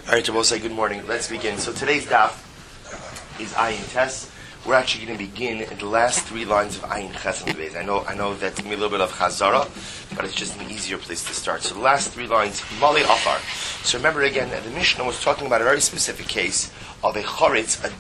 All right, Jabosai, good morning. Let's begin. So today's daf is Ayin Tes. We're actually going to begin in the last three lines of Ayin Ches and Beis. I know that's going to be a little bit of Chazara, but it's just an easier place to start. So the last three lines, Mali Afar. So remember again, the Mishnah was talking about a very specific case of a choritz, a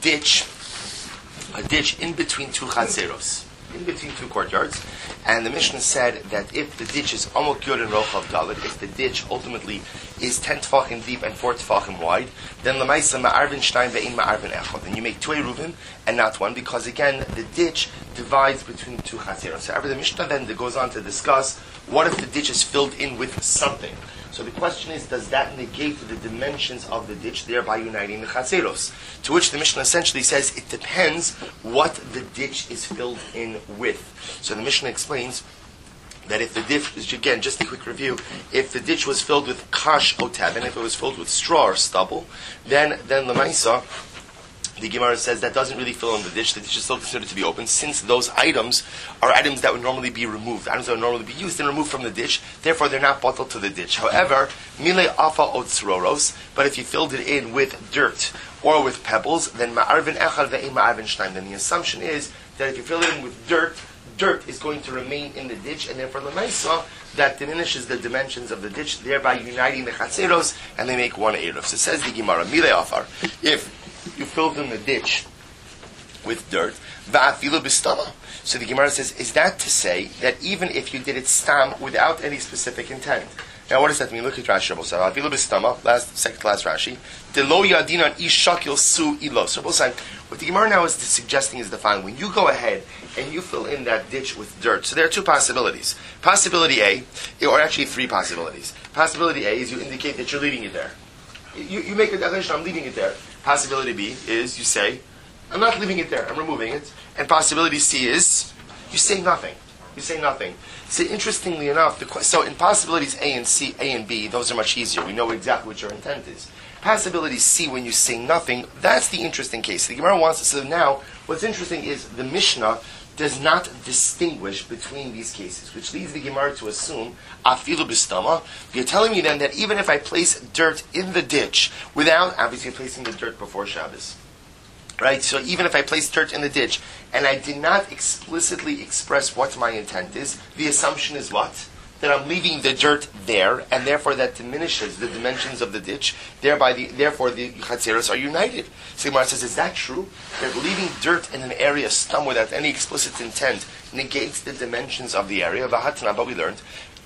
ditch in between two chazeros, in between two courtyards. And the Mishnah said that if the ditch is Amok Yod and Rochav Dalet, if the ditch ultimately is 10 tefachim deep and 4 tefachim wide, then Lamaisa Ma'arvin Shnayim Ve'in Ma'arvin Echad. Then you make two eruvim and not one, because again, the ditch divides between two chazeros. So the Mishnah then goes on to discuss, what if the ditch is filled in with something? So the question is, does that negate the dimensions of the ditch, thereby uniting the chazeros? To which the Mishnah essentially says, it depends what the ditch is filled in with. So the Mishnah explains that if the ditch, again, just a quick review, if the ditch was filled with kash otav, and if it was filled with straw or stubble, then Lamaisa, the Gemara says that doesn't really fill in the ditch is still considered to be open, since those items are items that would normally be removed, items that would normally be used and removed from the ditch, therefore they're not bottled to the ditch. However, mile afa otzroros, but if you filled it in with dirt or with pebbles, then ma'arvin echad ve'im ma'arvin shnayim, then the assumption is that if you fill it in with dirt is going to remain in the ditch, and therefore Lamaisa, that diminishes the dimensions of the ditch, thereby uniting the chatzeros, and they make one eruv. So says the Gemara, mile afar, if you filled in the ditch with dirt, va'afilu b'stama. So the Gemara says, is that to say that even if you did it stam without any specific intent? Now, what does that mean? Look at Rashi. Va'afilu b'stama, second class Rashi. Delo yadinan ish shakil su ilo. So what the Gemara now is suggesting is the following: when you go ahead and you fill in that ditch with dirt, so there are two possibilities. Possibility A, or actually three possibilities. Possibility A is you indicate that you're leaving it there. You make a declaration, I'm leaving it there. Possibility B is you say, I'm not leaving it there, I'm removing it. And possibility C is, you say nothing. You say nothing. So interestingly enough, so in possibilities A and C, A and B, those are much easier. We know exactly what your intent is. Possibility C, when you say nothing, that's the interesting case. The Gemara wants to, so now, what's interesting is the Mishnah does not distinguish between these cases, which leads the Gemara to assume, afilu b'stama, you're telling me then that even if I place dirt in the ditch, without obviously placing the dirt before Shabbos, right? So even if I place dirt in the ditch, and I did not explicitly express what my intent is, the assumption is what? That I'm leaving the dirt there, and therefore that diminishes the dimensions of the ditch, therefore the chatzeros are united. So Gemara says, is that true? That leaving dirt in an area stum without any explicit intent negates the dimensions of the area? But we learned,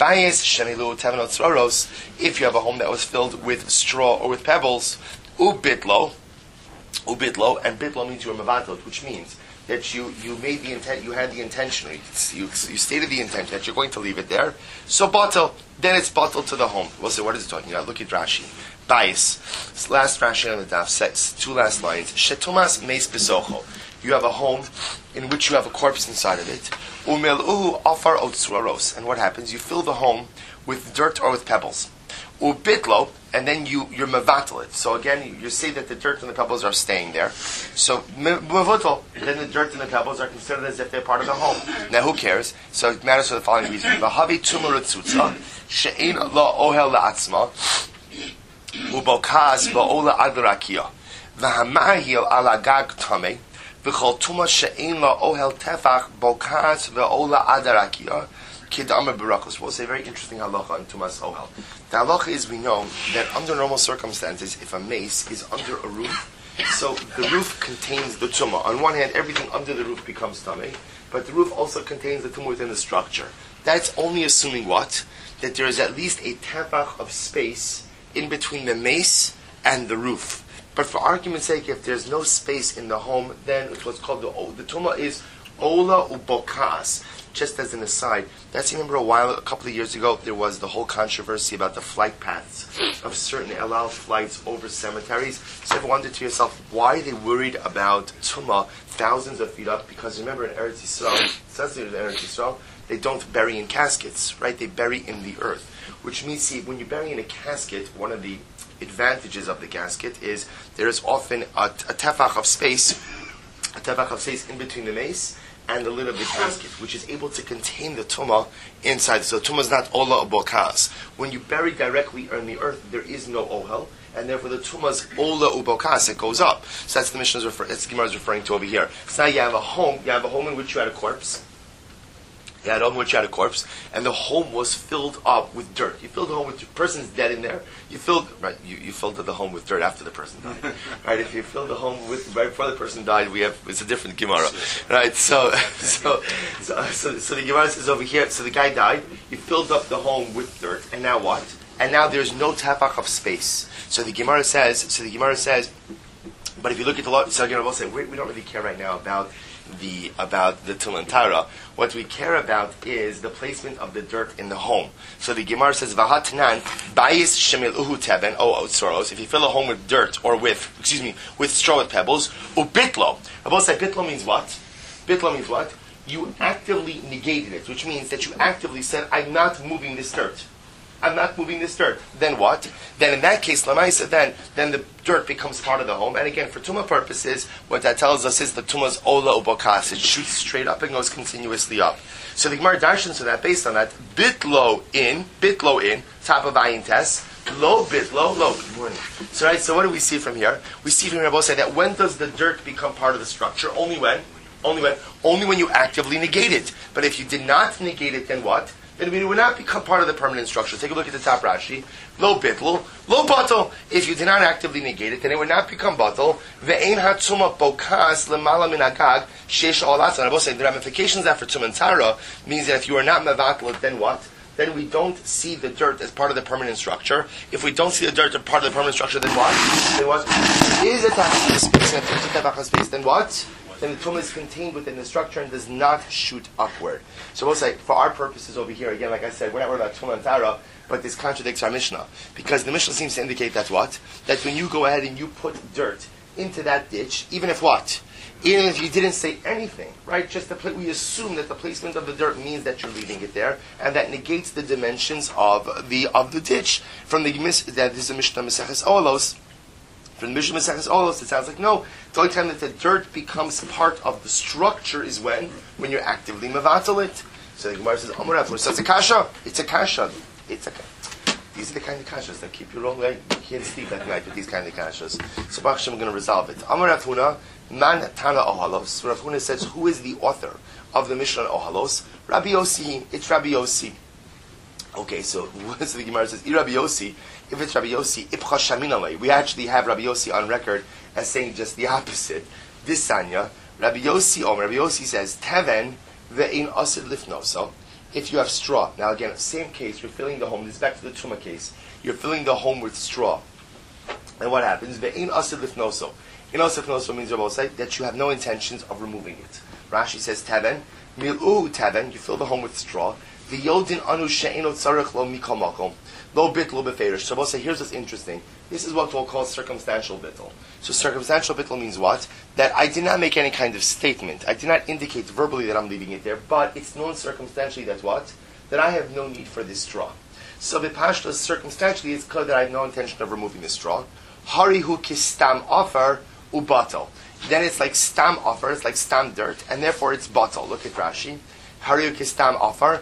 if you have a home that was filled with straw or with pebbles, ubitlo, and bitlo means you were mevatot, which means that you made the intent, you had the intention, you stated the intent that you're going to leave it there. So bottle, then it's bottled to the home. We'll say, what is it talking about? Look at Rashi. Bias. This last Rashi on the daf says, two last lines. Shetumas meis besocho. You have a home in which you have a corpse inside of it. Umel'uhu afar otzraros. And what happens? You fill the home with dirt or with pebbles. Ubitlo, and then you're mevatel it. So again, you say that the dirt and the pebbles are staying there. So mevatel, then the dirt and the pebbles are considered as if they're part of the home. Now who cares? So it matters for the following reason. Vahavi tumuratzutza, she'ein la ohel la'atzma, ubokaz ba'ola adarakia, vahamahil ala gag tameh, v'chol tuma she'ein la ohel tefach, bokaz va'ola adarakia, We'll say very interesting halacha in Tumas Ohel. The halacha is, we know that under normal circumstances, if a mace is under a roof, so the roof contains the tumah. On one hand, everything under the roof becomes tameh, but the roof also contains the tumah within the structure. That's only assuming what? That there is at least a tefach of space in between the mace and the roof. But for argument's sake, if there's no space in the home, then it's what's called the tumah is ola ubokas. Just as an aside, you remember a couple of years ago, there was the whole controversy about the flight paths of certain El Al flights over cemeteries. So you wondered to yourself, why are they worried about tumah thousands of feet up? Because remember in Eretz Yisrael, it says in Eretz Yisrael, they don't bury in caskets, right? They bury in the earth. Which means, see, when you bury in a casket, one of the advantages of the casket is there is often a tefach of space in between the mace and the lid of the casket, which is able to contain the tumah inside. So tumah is not ola ubokas. When you bury directly in the earth, there is no ohel, and therefore the tumah is ola ubokas. It goes up. So that's the Mishnah's that's the Gemara is referring to over here. So now you have a home. You have a home in which you had a corpse. You had a home in which you had a corpse, and the home was filled up with dirt. You filled the home with the person's dead in there. You filled You filled the home with dirt after the person died. Right? If you filled the home with right before the person died, it's a different Gemara. Right? So the Gemara says over here. So the guy died. You filled up the home with dirt, and now what? And now there's no tefach of space. So the Gemara says. But if you look at the law, so again, I will say we don't really care right now about the Tulan Tara. What we care about is the placement of the dirt in the home. So the Gemara says, "Vahatnan bayis shemil uhu teben o otsoros." If you fill a home with dirt or with straw with pebbles, ubitlo. I will say bitlo means what? Bitlo means what? You actively negated it, which means that you actively said, "I'm not moving this dirt. I'm not moving this dirt." Then what? Then in that case, Lamaisa, then the dirt becomes part of the home. And again, for Tumah purposes, what that tells us is the Tumah's Ola Ubokas. It shoots straight up and goes continuously up. So the Gemara darshans to that, based on that, bitlo in, top of ayin tes, lo bitlo, lo. Good morning. So right, so what do we see from here? We see from here, both say that when does the dirt become part of the structure? Only when you actively negate it. But if you did not negate it, then what? Then it would not become part of the permanent structure. Take a look at the top Rashi. Lo bitl, lo batal. If you did not actively negate it, then it would not become batal. Ve'ein hatzuma bokas lemala min agag shesh olatz. And I will say the ramifications that for tumah tara means that if you are not mevatel, then what? Then we don't see the dirt as part of the permanent structure. If we don't see the dirt as part of the permanent structure, then what? Then what? Is it a space? And if it's a space, then what? Then the tumah is contained within the structure and does not shoot upward. So we'll say, for our purposes over here, again, like I said, we're not worried about tumah and tara, but this contradicts our Mishnah. Because the Mishnah seems to indicate that what? That when you go ahead and you put dirt into that ditch, even if what? Even if you didn't say anything, right? Just we assume that the placement of the dirt means that you're leaving it there, and that negates the dimensions of the ditch. From the that this is a Mishnah Maseches Olos. From the Mishnah Maseches Olos, it sounds like no. The only time that the dirt becomes part of the structure is when you're actively mevatel it. So the Gemara says, "Amarav." So it's a kasha. It's a kasha. These are the kind of kashas that keep you wrong. You can't sleep at night with these kind of kashas. So Baruch Hashem, we're going to resolve it. Amarav Huna, man tana ohalos. Rav Huna says, who is the author of the Mishnah Ohalos? Rabbi Yossi. It's Rabbi Yossi. Okay, so the Gemara says, Rabbi Yossi. If it's Rabbi Yossi, Ipcha Shaminalei. We actually have Rabbi Yossi on record as saying just the opposite. This Sanya, Rabbi Yossi says, Teven ve'in asid lifnoso. If you have straw. Now again, same case, you're filling the home. This is back to the Tumah case. You're filling the home with straw. And what happens? Ve'in asid lifnoso. In asid lifnoso means, Rabbi Yossi, that you have no intentions of removing it. Rashi says, Teven, mil'u teven, you fill the home with straw. V'yodin anu she'eno tzarech lo mikol makom. Lo bitl beferish. So we'll say, here's what's interesting. This is what we'll call circumstantial bitl. So circumstantial bitl means what? That I did not make any kind of statement. I did not indicate verbally that I'm leaving it there, but it's known circumstantially that what? That I have no need for this straw. So b'pashtos, circumstantially, it's clear that I have no intention of removing the straw. Harihu kistam offer ubatal. Then it's like stam offer, it's like stam dirt, and therefore it's batal. Look at Rashi. Harihu kistam offer.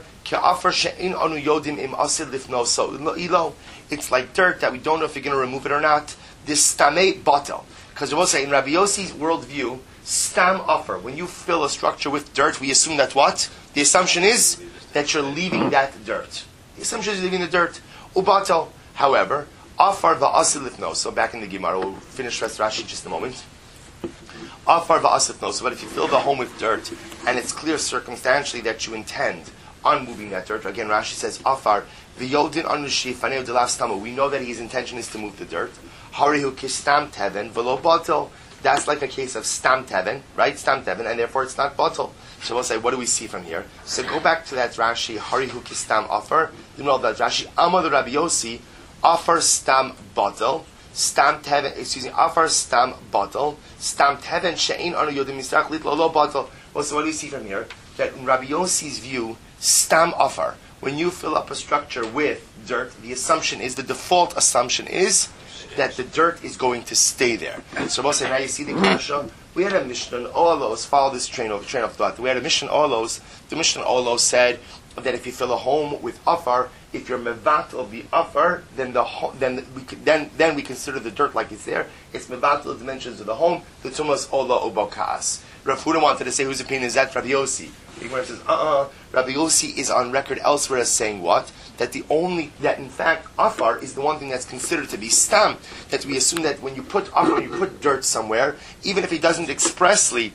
It's like dirt that we don't know if you're going to remove it or not. This stamei batal. Because we'll say in Rabbi Yossi's worldview, stam offer. When you fill a structure with dirt, we assume that what? The assumption is that you're leaving that dirt. The assumption is you're leaving the dirt. Ubatal. However, afar va'asil lifno. So back in the Gemara, we'll finish rest Rashi in just a moment. Afar va'asil lifno. So but if you fill the home with dirt, and it's clear circumstantially that you intend on moving that dirt. Again, Rashi says, Afar, v'yodin anushi faneu delav stama. We know that his intention is to move the dirt. Harihu kistam teven v'lo batal. That's like a case of stam teven, right? Stam teven, and therefore it's not batal. So we'll say, what do we see from here? So go back to that Rashi, Harihu kistam afar. You know that Rashi, Amad Rabbi Yossi, afar stam batal. Stam teven, afar stam batal. Stam teven she'in anu yodim misrach lit lo batal. Well, so what do you see from here? That in Rabbi Yossi's view, stam offer. When you fill up a structure with dirt, the default assumption is that the dirt is going to stay there. So we'll say, now you see the kasha. We had a Mishnah in Olos, follow this train of thought. We had a Mishnah in Olos. The Mishnah in Olos said that if you fill a home with afar, if you're mevatel the afar, then we consider the dirt like it's there. It's mevatel the dimensions of the home. The tumas ola ubokas. Rav Huda wanted to say whose opinion is that? Rabbi Yossi. The Gemara says, Rabbi Yossi is on record elsewhere as saying what? That in fact afar is the one thing that's considered to be stam. That we assume that when you put afar, when you put dirt somewhere, even if he doesn't expressly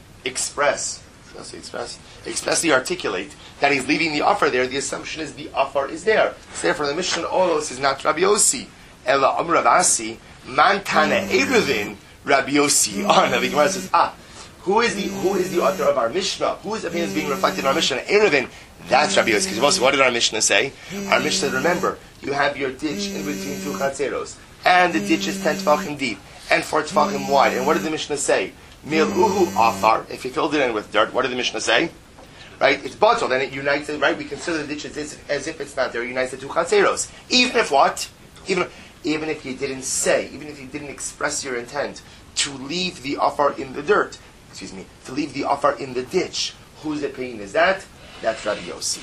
articulate that he's leaving the afar there, the assumption is the afar is there. So therefore the Mishnah Olos is not Rabbi Yossi. Ela Rav Asi, man tana eruvin Rabbi Yossi. Now the Gemara says, who is the author of our Mishnah? Whose opinion is being reflected in our Mishnah? Eruvin. That's Rabbi Yossi. Because what did our Mishnah say? Our Mishnah said, remember, you have your ditch in between two chatzeros, and the ditch is 10 tefachim deep and 4 tefachim wide. And what did the Mishnah say? Mil'uhu afar. If you filled it in with dirt, what did the Mishnah say? Right? It's bottled, and it unites it, right? We consider the ditch as if it's not there. It unites the two chatzeros. Even if what? Even if you didn't say, even if you didn't express your intent to leave the afar in the dirt, to leave the afar in the ditch. Whose opinion is that? That's Rabbi Yossi.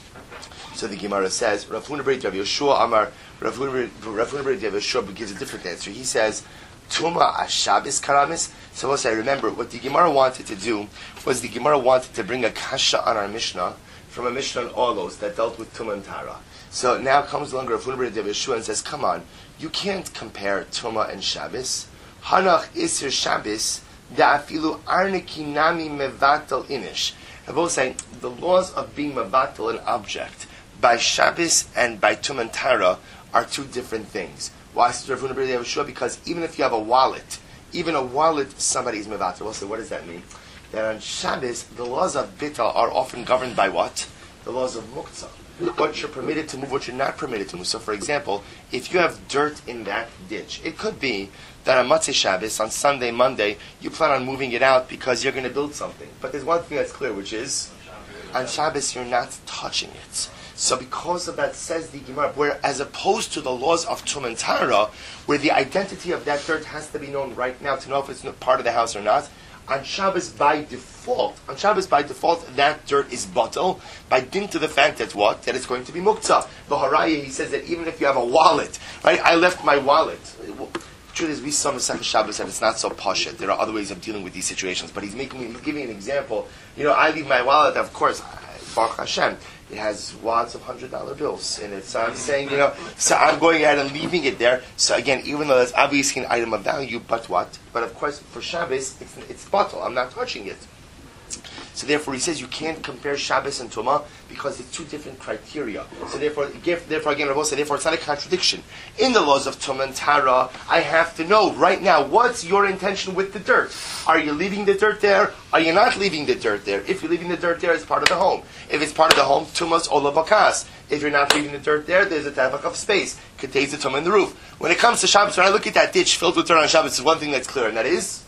So the Gemara says, Rav Huna bar Yehoshua Amar, Rav Huna bar Yehoshua gives a different answer. He says, Tuma Ashabis Karamis. So we'll say, remember, what the Gemara wanted to do was the Gemara wanted to bring a kasha on our Mishnah from a Mishnah on Olos that dealt with Tuma and Tara. So now comes along Rav Huna bar Yehoshua and says, come on, you can't compare Tuma and Shabbos. Hanach Isir Shabbos Da'afilu Arniki Nami Mevatel Inish. I'm both saying the laws of being mevatel an object by Shabbos and by Tum and Tara are two different things. Why? Because even if you have a wallet, somebody is mevatel. We'll say, what does that mean? That on Shabbos, the laws of Bital are often governed by what? The laws of Muktzah. What you're permitted to move, what you're not permitted to move. So, for example, if you have dirt in that ditch, it could be that on Motzei Shabbos, on Sunday, Monday, you plan on moving it out because you're going to build something. But there's one thing that's clear, which is, on Shabbos, you're not touching it. So because of that, says the Gemara, where as opposed to the laws of Tum and Tara, where the identity of that dirt has to be known right now to know if it's part of the house or not, on Shabbos by default, that dirt is bottle by dint to the fact that what? That it's going to be muktzah. The Haraya, he says that even if you have a wallet, right? I left my wallet. Truth is, we saw Masechah Shabbos that it's not so posh. There are other ways of dealing with these situations, but he's giving an example. I leave my wallet, of course, Baruch Hashem, it has wads of $100 bills in it. So I'm saying, so I'm going ahead and leaving it there. So again, even though that's obviously an item of value, but what? But of course, for Shabbos, it's bottle. I'm not touching it. So therefore, he says you can't compare Shabbos and Tumah because it's two different criteria. So therefore again, Rabbi said, therefore it's not a contradiction. In the laws of Tumah and Tara, I have to know right now, what's your intention with the dirt? Are you leaving the dirt there? Are you not leaving the dirt there? If you're leaving the dirt there, it's part of the home. If it's part of the home, Tumah's Ola Bakas. If you're not leaving the dirt there, there's a tavak of space. Contains the Tumah in the roof. When it comes to Shabbos, when I look at that ditch filled with dirt on Shabbos, there's one thing that's clear, and that is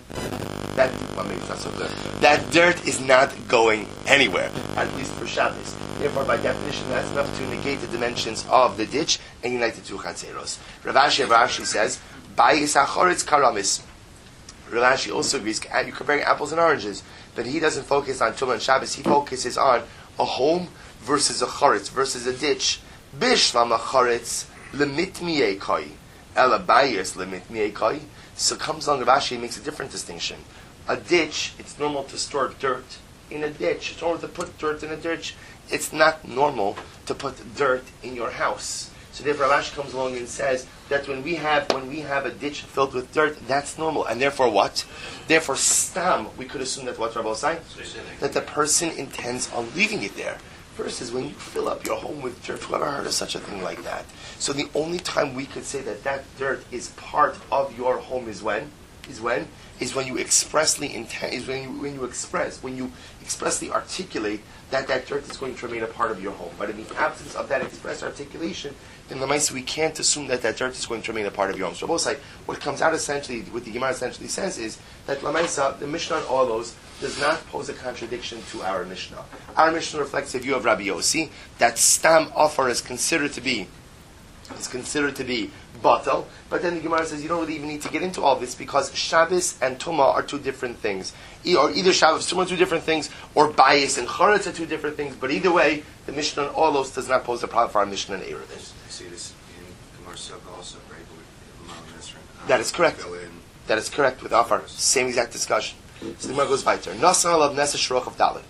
maybe it's not so clear. That dirt is not going anywhere, at least for Shabbos. Therefore, by definition, that's enough to negate the dimensions of the ditch and unite the two chatzeros. Rav Ashi says, "Bayis achoritz karamis." Rav Ashi also agrees. You're comparing apples and oranges, but he doesn't focus on Tumah and Shabbos. He focuses on a home versus a choritz versus a ditch. Bishlam achoritz lemit miyekoi, ela bayis lemit miyekoi. So comes along Rav Ashi and makes a different distinction. A ditch, it's normal to store dirt in a ditch. It's normal to put dirt in a ditch. It's not normal to put dirt in your house. So therefore Rav Ashi comes along and says that when we have a ditch filled with dirt, that's normal. And therefore what? Therefore stam, we could assume that what Rabbi saying? That the person intends on leaving it there. Versus when you fill up your home with dirt, who ever heard of such a thing like that? So the only time we could say that that dirt is part of your home is when you expressly intend, when you expressly articulate that dirt is going to remain a part of your home. But in the absence of that express articulation, then we can't assume that dirt is going to remain a part of your home. So both like what comes out essentially, what the Gemara essentially says is that the Mishnah on all those does not pose a contradiction to our Mishnah. Our Mishnah reflects a view of Rabbi Yossi that stam offer is considered to be is considered to be batal, but then the Gemara says you don't really even need to get into all this because Shabbos and Tumah are two different things. Or either Shabbos and Tumah are two different things, or Bayis and Charetz are two different things, but either way, the Mishnah on all those does not pose a problem for our Mishnah and Erev. I see this in Gemara Sukkah also, right? With Imam Nesrin. That is correct. That is correct with Afar. Same exact discussion. So the Gemara goes weiter. Nasan alav nesa shroch of Dalet.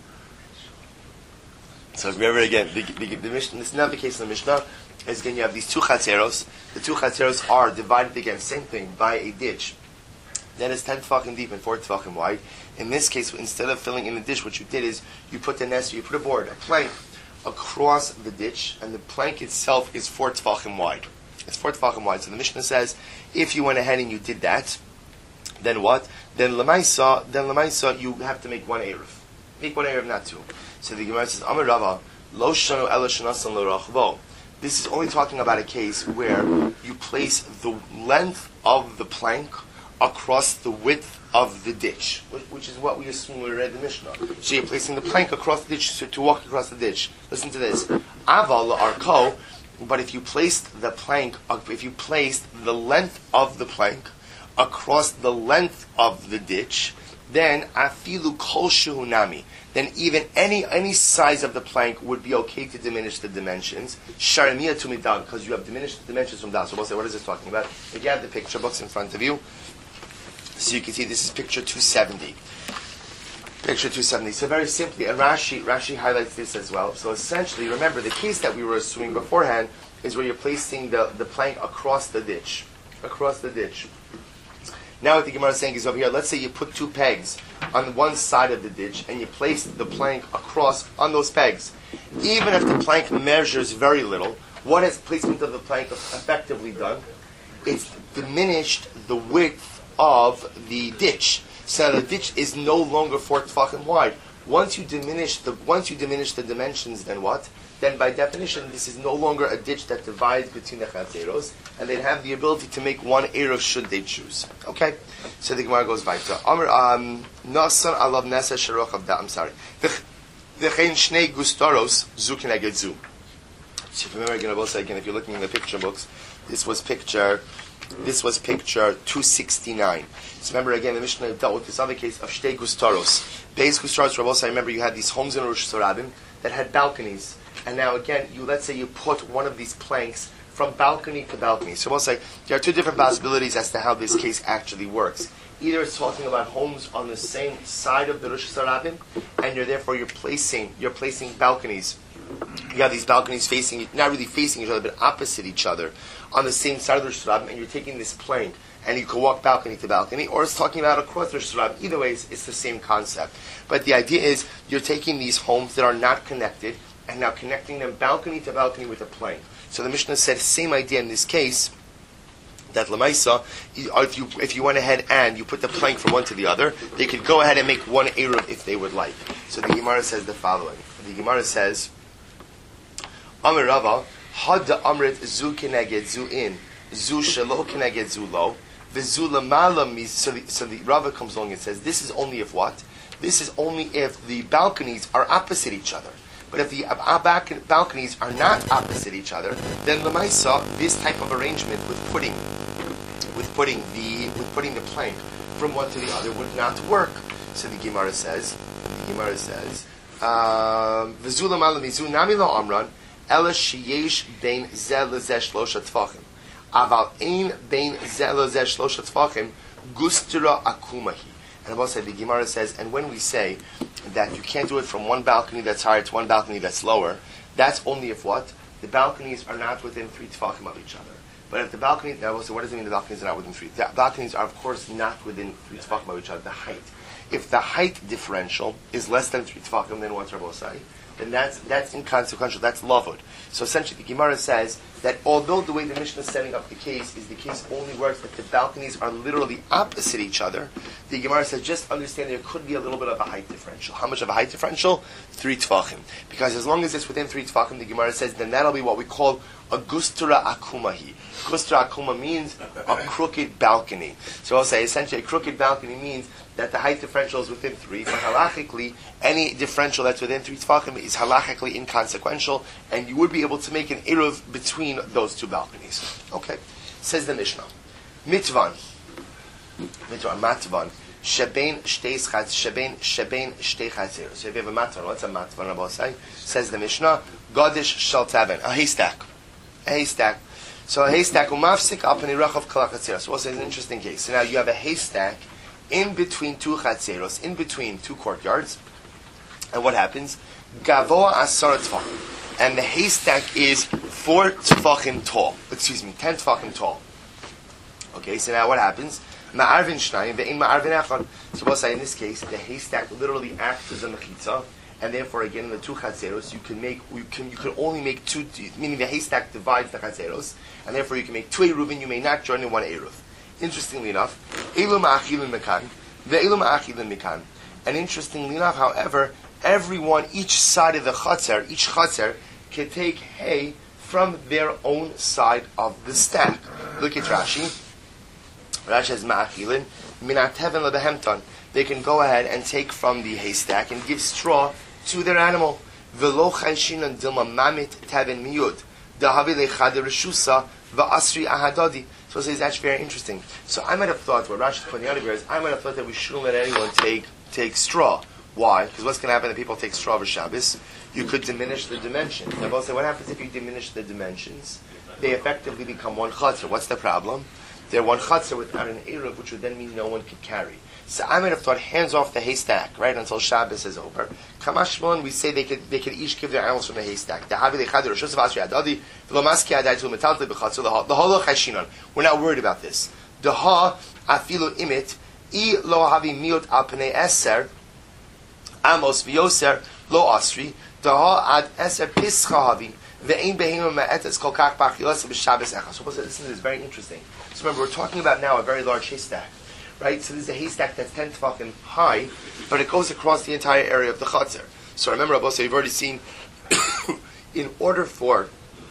So remember again, the Mishnah, this is not the case in the Mishnah. As again, you have these two chatzeros. The two chatzeros are divided again, same thing, by a ditch. That is 10 tefachim deep and 4 tefachim wide. In this case, instead of filling in the ditch, what you did is you put the nest, you put a board, a plank across the ditch, and the plank itself is 4 tefachim wide. It's 4 tefachim wide. So the Mishnah says, if you went ahead and you did that, then what? Then lemaisa, you have to make one erev. Make one erev, not two. So the Gemara says, Amar Rava, lo shanu ela shanasan lo rachvo. This is only talking about a case where you place the length of the plank across the width of the ditch, which is what we assume when we read the Mishnah. So you're placing the plank across the ditch to walk across the ditch. Listen to this. Aval arko, but if you placed the length of the plank across the length of the ditch, then afilu kol shehunami. Then even any size of the plank would be okay to diminish the dimensions. Sharmiya to midan, because you have diminished the dimensions from down. So we'll say, what is this talking about? If you have the picture books in front of you, so you can see this is picture 270. Picture 270. So very simply, and Rashi highlights this as well. So essentially, remember, the case that we were assuming beforehand is where you're placing the plank across the ditch. Across the ditch. Now what the Gemara is saying is over here, let's say you put two pegs on one side of the ditch and you place the plank across on those pegs. Even if the plank measures very little, what has placement of the plank effectively done? It's diminished the width of the ditch. So the ditch is no longer 4 tefachim wide. Once you diminish the dimensions, then what? Then by definition, this is no longer a ditch that divides between the chatzeros, and they'd have the ability to make one erev should they choose. Okay? So the Gemara goes weiter. Nasan alav nesa sharoch of I'm sorry. V'chein shnei gustaros zu keneged zu. So if you remember again, I will say again, if you're looking in the picture books, this was picture 269. So remember again, the Mishnah dealt with this other case of shtei gustaros. Beis gustaros, I remember you had these homes in Rosh Hashanah that had balconies. And now again, let's say you put one of these planks from balcony to balcony. So we'll say there are two different possibilities as to how this case actually works. Either it's talking about homes on the same side of the Rosh Hashanah, and you're placing balconies. You have these balconies facing, not really facing each other, but opposite each other, on the same side of the Rosh Hashanah, and you're taking this plank, and you can walk balcony to balcony, or it's talking about across the Rosh Hashanah. Either way, it's the same concept. But the idea is you're taking these homes that are not connected, and now connecting them balcony to balcony with a plank. So the Mishnah said same idea in this case, that Lamaisa, if you went ahead and you put the plank from one to the other, they could go ahead and make one eruv if they would like. So the Gemara says the following. The Gemara says, Amar Rava, Had Amrit zu keneged zu in, zu shelo keneged zu lo, v'zu lamala mis. So the Rava comes along and says, this is only if what? This is only if the balconies are opposite each other. But if the balconies are not opposite each other, then Lamaisa, this type of arrangement with putting the plank from one to the other would not work. So the Gemara says, V'zu lamala mizu nami lo amran, ela sheyesh bein zeh lezeh shlosha tefachim. Aval ein bein zeh lezeh shlosha tefachim, gustira akumahi. And Abba said, the Gemara says, and when we say that you can't do it from one balcony that's higher to one balcony that's lower, that's only if what? The balconies are not within 3 tefachim of each other. But if the balcony, now, so what does it mean the balconies are not within 3? The balconies are, of course, not within 3 tefachim of each other, the height. If the height differential is less than 3 tefachim, then what's Rabbi say? Then that's inconsequential, that's lavud. So essentially the Gemara says that although the way the Mishnah is setting up the case only works if the balconies are literally opposite each other, the Gemara says just understand there could be a little bit of a height differential. How much of a height differential? 3 tefachim. Because as long as it's within 3 tefachim, the Gemara says, then that'll be what we call a gustura akumahi. Gustura akuma means a crooked balcony. So I'll say essentially a crooked balcony means that the height differential is within 3, but halachically, any differential that's within 3 tefachim is halachically inconsequential, and you would be able to make an eruv between between those two balconies. Okay, says the Mishnah. Matvan, Sheben shtei chatzeros. So if you have a matvan, what's a matvan? Rabbi say, says the Mishnah, Godish shel taven, a haystack. So a haystack umafsik al pnei rachav kol chatzeros. So it's an interesting case. So now you have a haystack in between two chatzeros, in between two courtyards, and what happens? Gavoa asar tefachim, and the haystack is 4 tefachim tall. 10 tefachim tall. Okay, so now what happens? Ma'arvin shnayim ve'in ma'arvin echad. So we'll say in this case, the haystack literally acts as a mechitza, and therefore again in the two chatzeros you can only make two, meaning the haystack divides the chatzeros, and therefore you can make two eruvin. You may not join in one eruv. Interestingly enough, elu ma'achilin mekan ve'elu ma'achilin mekan. And interestingly enough, however, everyone, each side of the chatzer, each chatzer can take hay from their own side of the stack. Look at Rashi. Rashi says ma'achilin minateven lebehemton. They can go ahead and take from the haystack and give straw to their animal. V'lo chayshinan dilma mamit teven miyud dahavi lechad reshusa va'asri ahadadi. So it says that's very interesting. So I might have thought, what Rashi is pointing out here is, I might have thought that we shouldn't let anyone take straw. Why? Because what's going to happen if people take straw for Shabbos? You could diminish the dimension. Now, both say, what happens if you diminish the dimensions? They effectively become one chatzar. What's the problem? They're one chatzar without an eruv, which would then mean no one could carry. So I might have thought, hands off the haystack, right, until Shabbos is over. Kamashmon, we say they could each give their animals from the haystack. We're not worried about this. Daha afilu imit I lo havi miut al pnei eser amos v'yoser lo asri daha ad eser pischa havi ve'ein behema ma'etes kol kach b'achilas b'shabbos echad. So listen, this is very interesting. So remember, we're talking about now a very large haystack, right? So this is a haystack that's 10 tefachim high, but it goes across the entire area of the chatzar. So remember, Rabbi, so you've already seen, in order for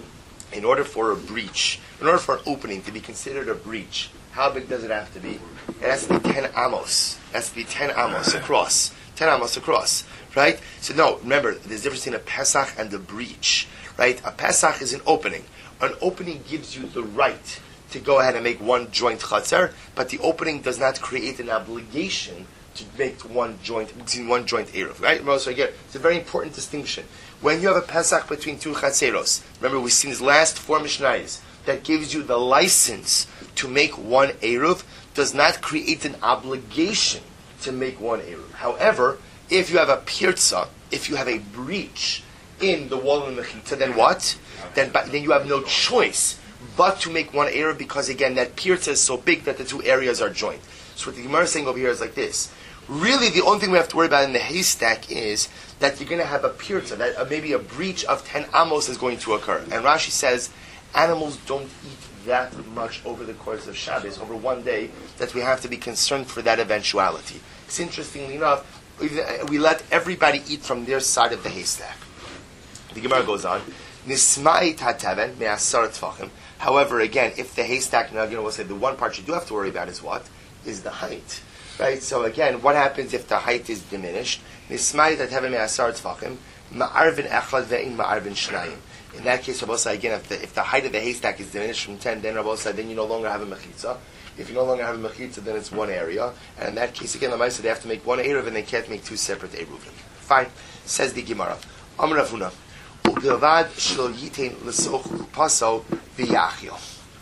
a breach, in order for an opening to be considered a breach, how big does it have to be? It has to be 10 amos. It has to be 10 amos across. 10 amos across, right? So no, remember, there's a difference between a Pesach and a breach, right? A Pesach is an opening. An opening gives you the right to go ahead and make one joint chatzar, but the opening does not create an obligation to make one joint eruv, right? So again, it's a very important distinction. When you have a Pesach between two chatzeros, remember we've seen these last 4 Mishnayos, that gives you the license to make one eruv, does not create an obligation to make one eruv. However, if you have a pirza, if you have a breach in the wall of the mechitza, then what? Then you have no choice but to make one eruv, because again, that pirza is so big that the two areas are joined. So what the Gemara is saying over here is like this. Really, the only thing we have to worry about in the haystack is that you're going to have a pirza, that maybe a breach of 10 amos is going to occur. And Rashi says, animals don't eat that much over the course of Shabbos, over one day, that we have to be concerned for that eventuality. It's interestingly enough, we let everybody eat from their side of the haystack. The Gemara goes on, Nismai tataven me'asar tefachim. However, again, if the haystack, now we'll say the one part you do have to worry about is what? Is the height. Right? So again, what happens if the height is diminished? Nismai tataven me'asar tefachim, ma'arvin echad ve'in ma'arvin shnayim. In that case, Rabbi Osai, again, if the height of the haystack is diminished from 10, then Rabbi Osai, then you no longer have a mechitza. If you no longer have a mechitza, then it's one area. And in that case, again, the Maisa, they have to make one eruv, and they can't make two separate eruvim. Fine. Says the Gemara. Amar Rav Huna. U'bilvad shlo yitain l'soch paso v'yachil.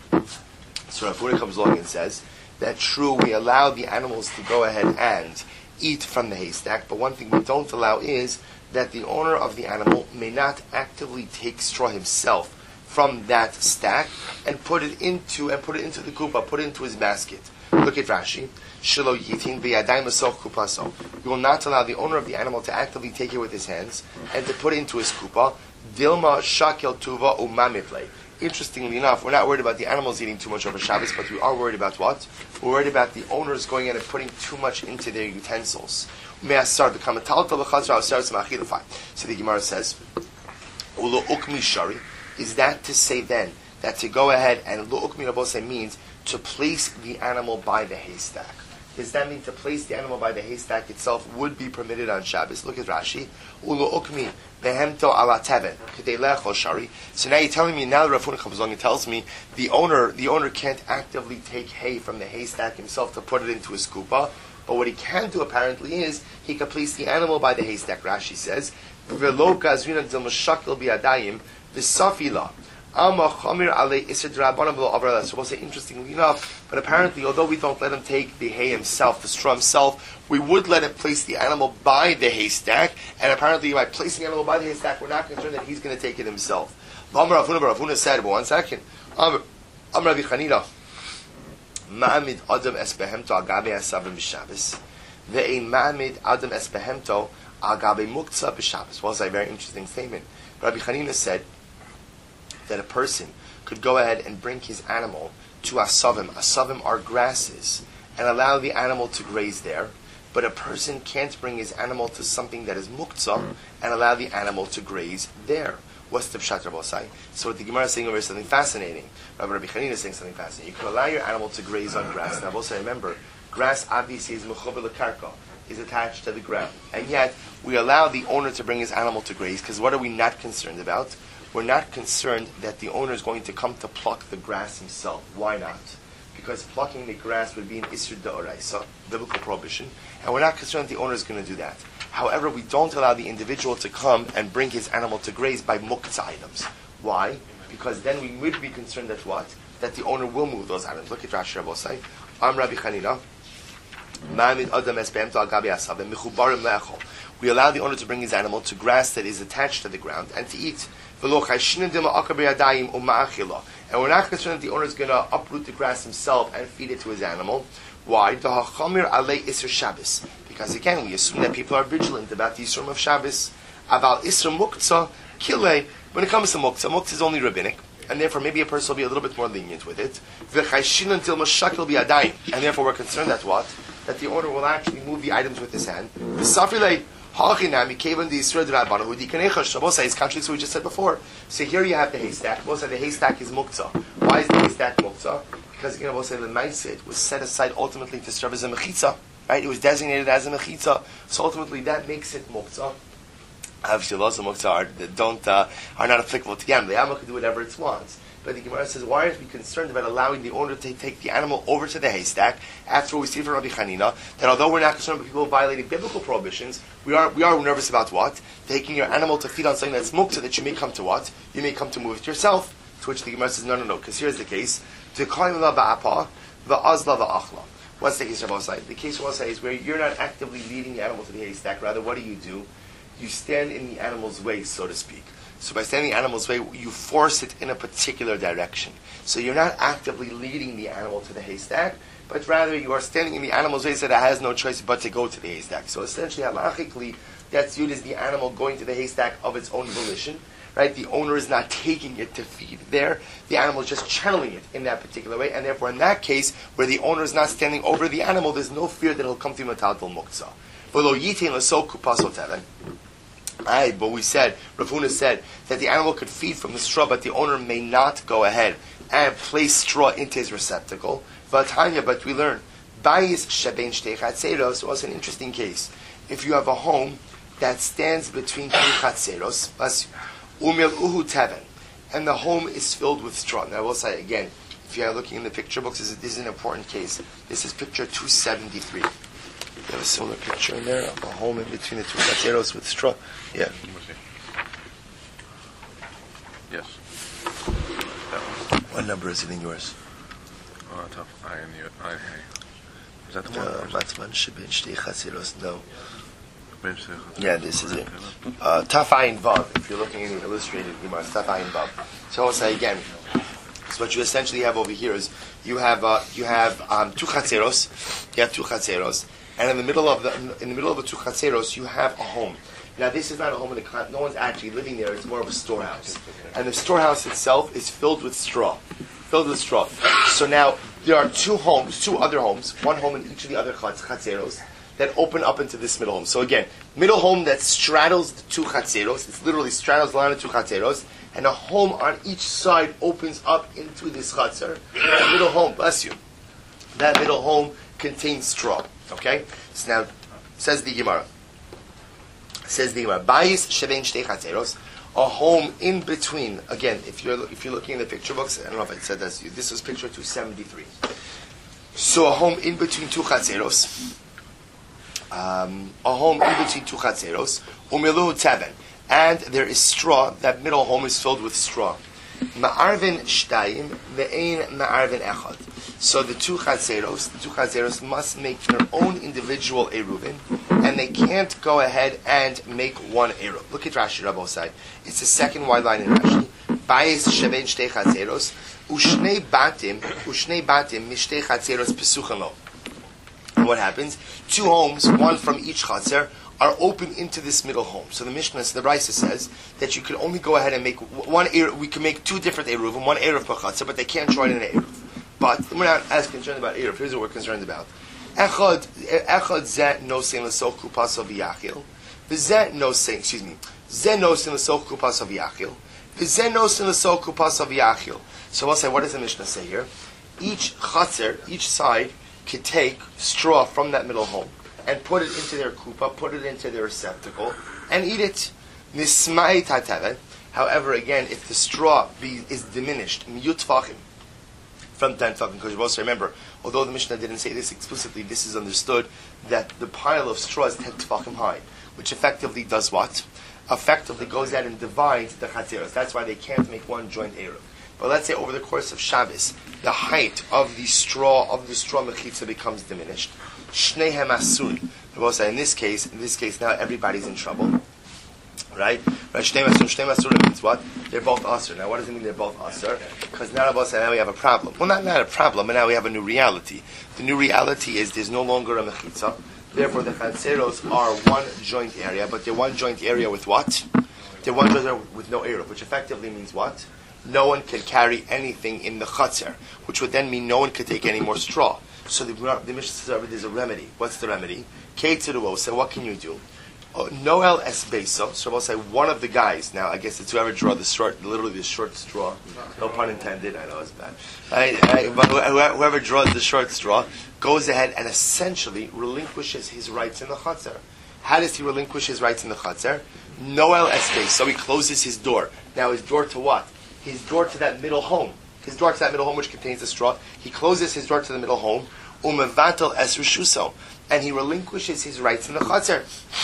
So Rav Huna comes along and says that true, we allow the animals to go ahead and eat from the haystack, but one thing we don't allow is that the owner of the animal may not actively take straw himself from that stack and put it into the kupa, put it into his basket. Look at Rashi. Shelo yitin v'yadayim l'soch kupaso. You will not allow the owner of the animal to actively take it with his hands and to put it into his kupa. Dilma shakel tuva umamiplay. Interestingly enough, we're not worried about the animals eating too much over Shabbos, but we are worried about what? We're worried about the owners going in and putting too much into their utensils. So the Gemara says, is that to say then that to go ahead and lu'ukmi rabose means to place the animal by the haystack? Does that mean to place the animal by the haystack itself would be permitted on Shabbos? Look at Rashi. Ulu ukmi behemto ala teven k'dei lechol shari. So now you're telling me, now the Rav Huna comes along and tells me the owner can't actively take hay from the haystack himself to put it into his kupa. But what he can do apparently is he can place the animal by the haystack. Rashi says, "V'lo gazrina del mashakil bi'adayim v'safila." So we'll say, interestingly enough, but apparently, although we don't let him take the hay himself, the straw himself, we would let him place the animal by the haystack, and apparently by placing the animal by the haystack, we're not concerned that he's going to take it himself. Rav Huna said, well, 1 second, Rabbi Chanina, Ma'amid Adam Espehemto Agabe Asavim B'Shabbos, Ve'ein Ma'amid Adam Espehemto Agabe Muktzah B'Shabbos. Well, it's a very interesting statement. Rabbi Chanina said that a person could go ahead and bring his animal to asavim. Asavim are grasses, and allow the animal to graze there. But a person can't bring his animal to something that is muktzah and allow the animal to graze there. What's the pshat, Rabbi Osai? So what the Gemara is saying over is something fascinating. Rabbi Chanina is saying something fascinating. You can allow your animal to graze on grass. Now, also remember, grass obviously is mechuber lekarka, is attached to the ground, and yet we allow the owner to bring his animal to graze because what are we not concerned about? We're not concerned that the owner is going to come to pluck the grass himself. Why not? Because plucking the grass would be an Isur D'Oraisa, biblical prohibition, and we're not concerned that the owner is going to do that. However, we don't allow the individual to come and bring his animal to graze by muktzah items. Why? Because then we would be concerned that what? That the owner will move those items. Look at Rashi Rabbi Osai. Rabbi Chanina. We allow the owner to bring his animal to grass that is attached to the ground and to eat. And we're not concerned that the owner is going to uproot the grass himself and feed it to his animal. Why? Because again, we assume that people are vigilant about the Yisurim of Shabbos. When it comes to muktzah is only rabbinic, and therefore maybe a person will be a little bit more lenient with it. And therefore we're concerned that what? That the owner will actually move the items with his hand. Is contrary to what we just said before. So here you have the haystack. We'll say the haystack is muktzah. Why is the haystack muktzah? Because again, we'll say the ma'aseh was set aside ultimately to serve as a mechitza. Right? It was designated as a mechitza. So ultimately that makes it muktzah. Obviously, laws of muktzah are not applicable to Yam. The Yam can do whatever it wants. But the Gemara says, why are we concerned about allowing the owner to take the animal over to the haystack? After all, we see from Rabbi Chanina that although we're not concerned about people violating biblical prohibitions, we are nervous about what? Taking your animal to feed on something that's muktzah that you may come to what? You may come to move it yourself. To which the Gemara says, no, because here's the case. What's the case of Osai? The case of Osai is where you're not actively leading the animal to the haystack. Rather, what do? You stand in the animal's way, so to speak. So by standing in the animal's way, you force it in a particular direction. So you're not actively leading the animal to the haystack, but rather you are standing in the animal's way so that it has no choice but to go to the haystack. So essentially, halachically, that's viewed as the animal going to the haystack of its own volition. Right? The owner is not taking it to feed there. The animal is just channeling it in that particular way. And therefore, in that case, where the owner is not standing over the animal, there's no fear that he'll come to Matal Muktzah. But we said, Rav Huna said, that the animal could feed from the straw, but the owner may not go ahead and place straw into his receptacle. But we learn, so was an interesting case. If you have a home that stands between two chatzeros, and the home is filled with straw. Now I will say again, if you are looking in the picture books, this is an important case. This is picture 273. You have a similar picture in there of a home in between the two chatzeros with straw. Yeah. Yes. What number is it in yours? Tough. Is that the one? No. Yeah, this is it. Taf Ayin Vav. If you're looking in the illustrated Gemara, Taf Ayin Vav. So I'll say again. So what you essentially have over here is you have two chatzeros. You have two chatzeros, and in the middle of the two chatzeros, you have a home. Now this is not a home in the no one's actually living there. It's more of a storehouse, and the storehouse itself is filled with straw. So now there are two other homes, one home in each of the other chatzeros, that open up into this middle home. So again, middle home that straddles the two chatzeros. It's literally straddles the line of two chatzeros, and a home on each side opens up into this chatzer. That middle home, bless you. That middle home contains straw. Okay? So now, says the Gemara. Bayis shevein shtei chatzeros, a home in between. Again, if you're looking in the picture books, I don't know if I said this. This was picture 273. So a home in between two chatzeros. A home in between two chatzeros. Umiluhu teben, and there is straw. That middle home is filled with straw. Ma'arvin shtayim ve'ein ma'arvin echad. So the two chatzeros must make their own individual eruvin, and they can't go ahead and make one eruv. Look at Rashi Rabbosai. It's the second wide line in Rashi. Bayis shevein shtei chatzeros u'shnei batim mishtei chatzeros pesuchan lo. And what happens? Two homes, one from each chatzer, are open into this middle home. So the Mishnah, the Brisa says that you can only go ahead and make one eruv. We can make two different eruvim, one eruv per chatzer, but they can't join in an eruv. But we're not as concerned about eruv. Here's what we're concerned about. Echad zeh nosein l'soch kupas of yachil. V'zeh nosein, zeh nosein l'soch kupas of yachil. V'zeh nosein l'soch kupas of yachil. So we'll say, what does the Mishnah say here? Each chatzer, each side, could take straw from that middle home and put it into their kupa, put it into their receptacle, and eat it. Nismai tatevet. However, again, if the straw is diminished, miyut tfachim, from 10 tfachim, because you also remember, although the Mishnah didn't say this explicitly, this is understood that the pile of straw is 10 tfachim high, which effectively does what? Effectively goes out and divides the chatzeros. That's why they can't make one joint eruv. But let's say over the course of Shabbos, the height of the straw mechitza becomes diminished. Shnehem asun. In this case, now everybody's in trouble, right? Shnehem asun means what? They're both asur. Now, what does it mean they're both asur? Because now we have a problem. Well, not a problem, but now we have a new reality. The new reality is there's no longer a mechitza. Therefore, the chatzeros are one joint area, but they're one joint area with what? They're one joint area with no eruv, which effectively means what? No one can carry anything in the chatzer, which would then mean no one could take any more straw. So the Mishnah says there's a remedy. What's the remedy? So what can you do? Noel es beso. So we'll say one of the guys. Now I guess it's whoever draw the short, literally the short straw. No pun intended. I know it's bad. But whoever draws the short straw goes ahead and essentially relinquishes his rights in the chatzer. How does he relinquish his rights in the chatzer? Noel es beso. So he closes his door. Now his door to what? His door to that middle home. His door to that middle home which contains the straw. He closes his door to the middle home. Umevatel es rishuso. And he relinquishes his rights in the chatzer.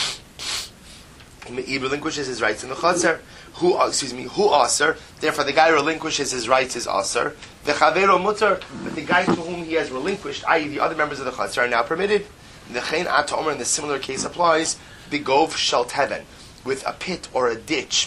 He relinquishes his rights in the chatzer. Who aser? Therefore, the guy who relinquishes his rights is aser. The chavero mutter, but the guy to whom he has relinquished, i.e., the other members of the chatzer, are now permitted. The chen at omer in the similar case applies. Bigov shalt heaven, with a pit or a ditch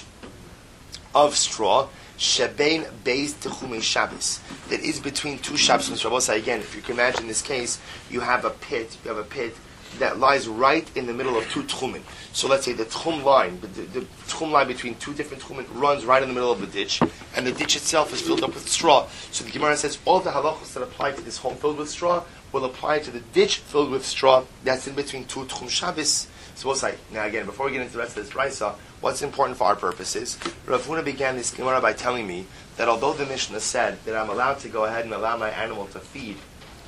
of straw. Shebein beis techumei Shabbos, that is between two Shabbos. Again, if you can imagine this case, you have a pit that lies right in the middle of two tchumen. So let's say the tchum line, the tchum line between two different tchumen runs right in the middle of the ditch, and the ditch itself is filled up with straw. So the Gemara says all the halachos that apply to this home filled with straw will apply to the ditch filled with straw that's in between two tchum Shabbos. So we'll say, now again, before we get into the rest of this brisa, what's important for our purposes, Rav Huna began this Gemara by telling me that although the Mishnah said that I'm allowed to go ahead and allow my animal to feed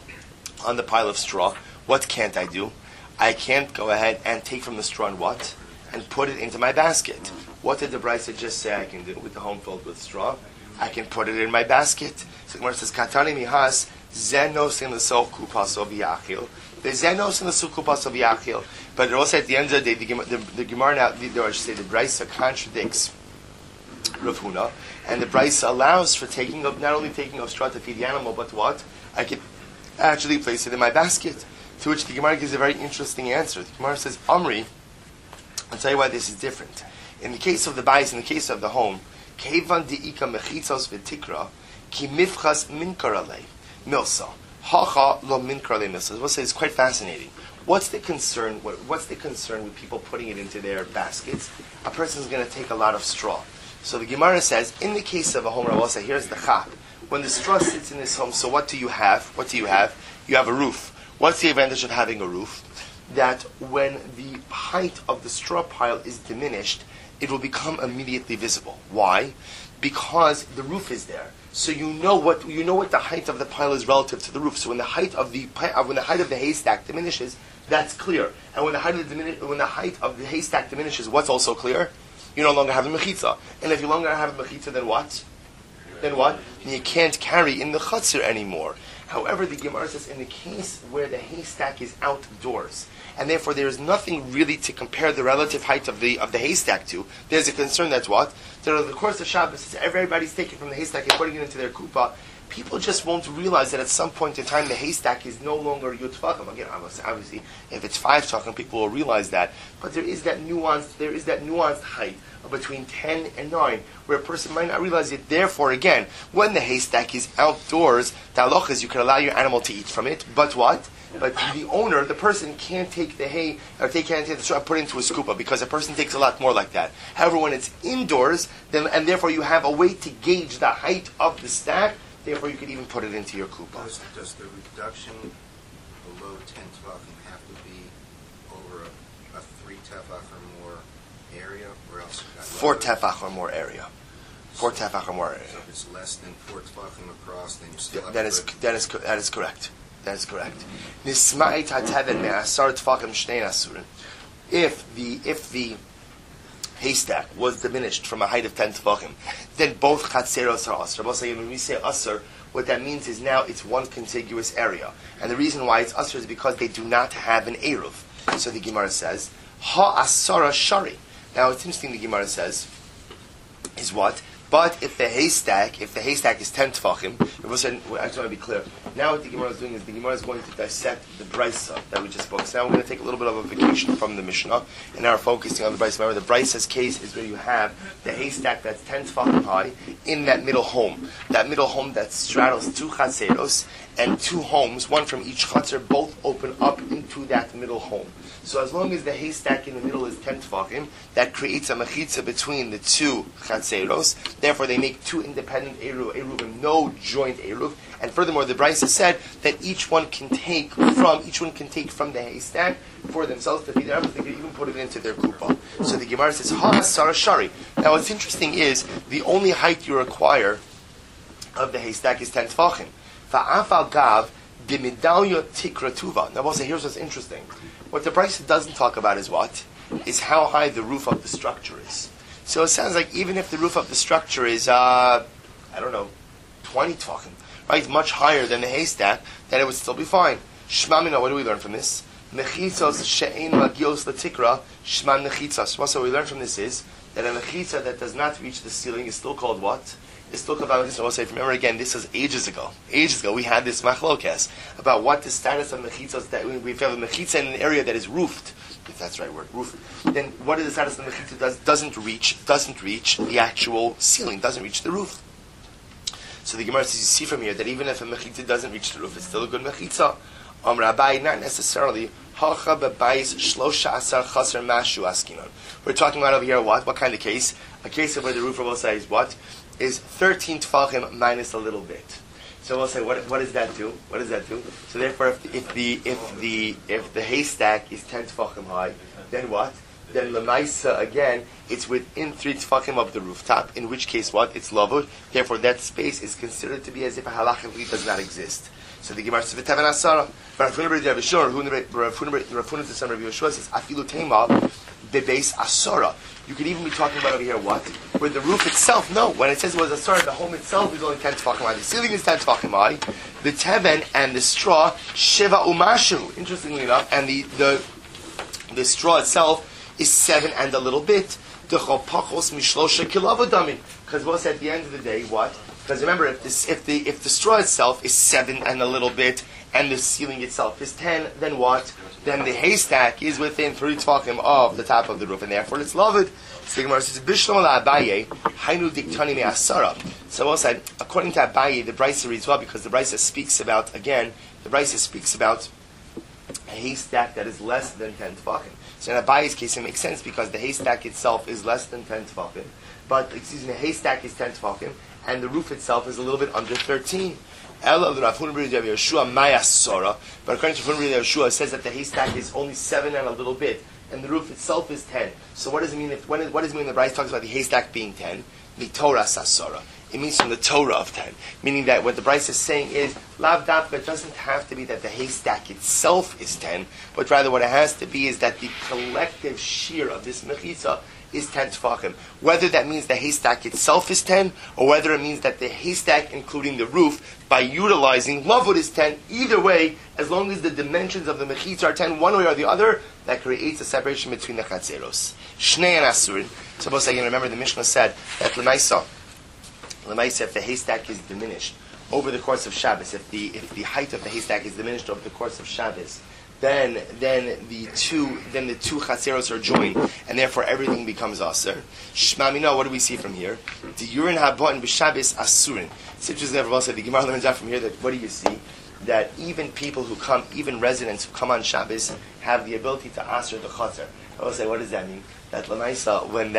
on the pile of straw, what can't I do? I can't go ahead and take from the straw and what? And put it into my basket. What did the brisa just say I can do with the home filled with straw? I can put it in my basket. So the Gemara says, Katani mihas, zenos in the so kupaso v'yachil. The zenos in the so kupaso v'yachil. But also at the end of the day, the Gemara now, I should say, the brisa contradicts Rav Huna, and the brisa allows for not only taking of straw to feed the animal, but what? I can actually place it in my basket. To which the Gemara gives a very interesting answer. The Gemara says, Amri, I'll tell you why this is different. In the case of the bayis, in the case of the home, Kevan di'ika mechitzos v'tikra, ki mifchas minkarale milsa. Hacha lo minkarale milsa. We'll say it's quite fascinating. What's the concern? What's the concern with people putting it into their baskets? A person's going to take a lot of straw. So the Gemara says, in the case of a home, I will say, here's the chap. When the straw sits in this home, so what do you have? You have a roof. What's the advantage of having a roof? That when the height of the straw pile is diminished, it will become immediately visible. Why? Because the roof is there. so you know what the height of the pile is relative to the roof. So when the height of the haystack diminishes, that's clear. And when the height of the haystack diminishes, what's also clear? You no longer have a mechitza. And if you no longer have a mechitza, then what? Then you can't carry in the chutzir anymore. However, the Gemara says in the case where the haystack is outdoors, and therefore there is nothing really to compare the relative height of the haystack to, there's a concern that's what? That over the course of Shabbos, everybody's taking from the haystack and putting it into their kupa. People just won't realize that at some point in time the haystack is no longer yud tefachim. Again, obviously, if it's 5 tefachim, people will realize that. But there is that nuanced height between 10 and 9, where a person might not realize it. Therefore, again, when the haystack is outdoors, the halach is you can allow your animal to eat from it. But what? But the owner, the person, can't take the hay or can't take the straw and put it into a scupa, because a person takes a lot more like that. However, when it's indoors, and therefore you have a way to gauge the height of the stack. Therefore, you could even put it into your kupa. Does the reduction below 10 tefachim have to be over a 3 tefach or more area, or else? 4 tefach or more area. 4 tefach or more area. So if it's less than 4 tefachim across, then you still have that is correct. That is correct. Nisma'it hateven me'asar tefachim shnei asurin. If the haystack was diminished from a height of 10 tefachim, then both chatzeros are asr. When we say asr, what that means is now it's one contiguous area. And the reason why it's asr is because they do not have an eruv. So the Gemara says, ha asara shari. Now it's interesting, the Gemara says, is what? But if the haystack is 10 tefachim, I just want to be clear. Now what the Gemara is doing is the Gemara is going to dissect the brisa that we just spoke. So now we're going to take a little bit of a vacation from the Mishnah and now we're focusing on the brisa. Remember, the brisa's case is where you have the haystack that's 10 tefachim high in that middle home. That middle home that straddles 2 chatzeros and 2 homes, one from each chatzer, both open up into that middle home. So as long as the haystack in the middle is 10 tefachim, that creates a mechitza between the 2 chatzeros. Therefore, they make 2 independent eruvim, no joint eruv. And furthermore, the Brisa said that each one can take from the haystack for themselves to feed their animals. They can even put it into their kupa. So the Gemara says, "Ha Sarah Shari." Now, what's interesting is the only height you require of the haystack is 10 tefachim. Fa'afal gav b'medalya tikra tuva. Now, here's what's interesting. What the Brisa doesn't talk about is what? Is how high the roof of the structure is. So it sounds like even if the roof of the structure is, 20 tefachim, right, much higher than the haystack, then it would still be fine. Shmamina, what do we learn from this? Mechitzos she'ein magios latikra shman mechitzos. What we learn from this is that a mechitza that does not reach the ceiling is still called what? It's still called mechitza. I'll say, remember again, this is ages ago. Ages ago, we had this machlokas about what the status of mechitzos, that we have a mechitza in an area that is roofed. If that's the right word, roof. Then what is the status of the mechitza? Doesn't reach the actual ceiling, doesn't reach the roof. So the Gemara says, you see from here that even if a mechitza doesn't reach the roof, it's still a good mechitza. Rabbi, not necessarily. We're talking about over here what? What kind of case? A case of where the roof, we'll say, is what? Is 13 tefachim minus a little bit. So we'll say, what does that do? What does that do? So therefore, if the haystack is 10 tefachim high, then what? Then lemaisa again, it's within 3 tefachim of the rooftop. In which case, what? It's lavud. Therefore, that space is considered to be as if a halachically does not exist. So the Gemara says, "V'teven asara." Rav Huna to some Rabbi Yeshua says, "Afilu teima bebeis asara." You could even be talking about over here what? Where the roof itself, no. When it says it was asara, the home itself is only 10 tefachim high. The ceiling is 10 tefachim high. The teven and the straw shiva umashu. Interestingly enough, and the straw itself is 7 and a little bit. Because what's at the end of the day, what? Because remember, if the straw itself is 7 and a little bit, and the ceiling itself is 10, then what? Then the haystack is within 3 tefachim of the top of the roof, and therefore it's loved. So the Gemara says, "Bishlam la'Abaye, hainu diktani me'asara." So also, according to Abaye, the Brisa reads well because the Brisa speaks about a haystack that is less than 10 tefachim. So in Abaye's case, it makes sense because the haystack itself is less than 10 tefachim, but the haystack is 10 tefachim, and the roof itself is a little bit under 13. But according to Rav Huna Yeshua, it says that the haystack is only 7 and a little bit, and the roof itself is 10. So what does it mean? What does it mean when the Brisa talks about the haystack being 10? Mitora sasora. it means from the Torah of 10. Meaning that what the Bryce is saying is, Lav Dafka, it doesn't have to be that the haystack itself is 10, but rather what it has to be is that the collective shear of this mechitza is 10 tefachim. Whether that means the haystack itself is 10, or whether it means that the haystack, including the roof, by utilizing lavud is 10, either way, as long as the dimensions of the mechitza are 10, one way or the other, that creates a separation between the chatzeros. Shnei and asurin. Suppose I can remember the Mishnah said that Lemaisa, if the haystack is diminished over the course of Shabbos, if the height of the haystack is diminished over the course of Shabbos, then the two chatzeros are joined, and therefore everything becomes aser. Shmamino, what do we see from here? The urin habotin b'Shabbos asurin. It's interesting that the Gemara learns out from here that what do you see? That even people who come, even residents who come on Shabbos, have the ability to aser the chatzer. I will say, what does that mean? That Lamaisa, when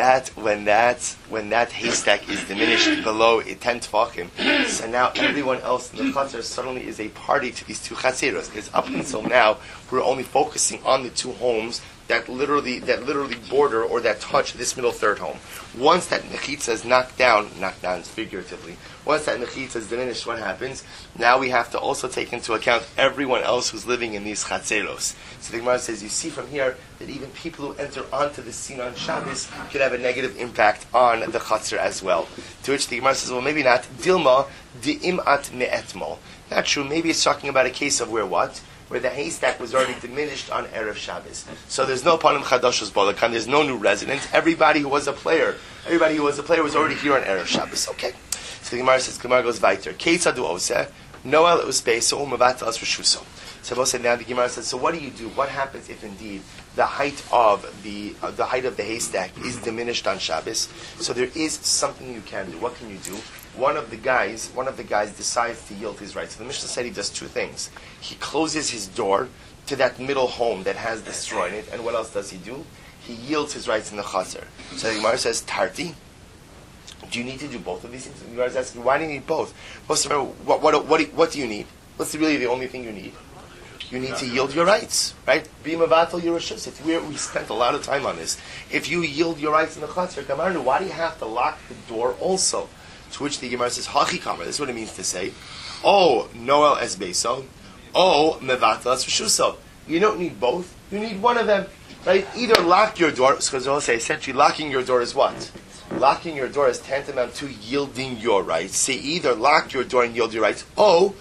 that haystack is diminished below 10 tefachim, so now everyone else in the chatzar suddenly is a party to these two chatzeros. Because up until now, we're only focusing on the two homes that literally border or that touch this middle third home. Once that mechitza is knocked down figuratively, once that mechitza is diminished, what happens? Now we have to also take into account everyone else who's living in these chatzeros. So the Gemara says, you see from here that even people who enter onto the scene on Shabbos could have a negative impact on the chatzar as well. To which the Gemara says, well, maybe not. Dilma di'imat me'etmol. Not true. Maybe it's talking about a case of where the haystack was already diminished on Erev Shabbos. So there's no Panim Chadashos Balakan, there's no new resident. Everybody who was a player was already here on Erev Shabbos. Okay. So the Gemara goes weiter. Ketzadu Oseh, Noel Usbeiso, Umavat As Rishuso. So now the Gemara says, so what do you do? What happens if indeed the height of the haystack is diminished on Shabbos? So there is something you can do. What can you do? One of the guys decides to yield his rights. So the Mishnah said he does two things. He closes his door to that middle home that has the straw in it, and what else does he do? He yields his rights in the chazer. So the Gemara says, Tarti, do you need to do both of these things? The Gemara is asking, why do you need both? Most remember, what do you need? What's really the only thing you need? You need to yield your rights, right? Be mavatal yerushasos. We spent a lot of time on this. If you yield your rights in the chatzar, Gamarnu, why do you have to lock the door also? To which the Gemara says, Hachi Kamar. This is what it means to say, Oh, Noel es beso, Oh, mevatal es rishuso. You don't need both. You need one of them, right? Either lock your door, because they'll say essentially locking your door is what? Locking your door is tantamount to yielding your rights. Say either lock your door and yield your rights, or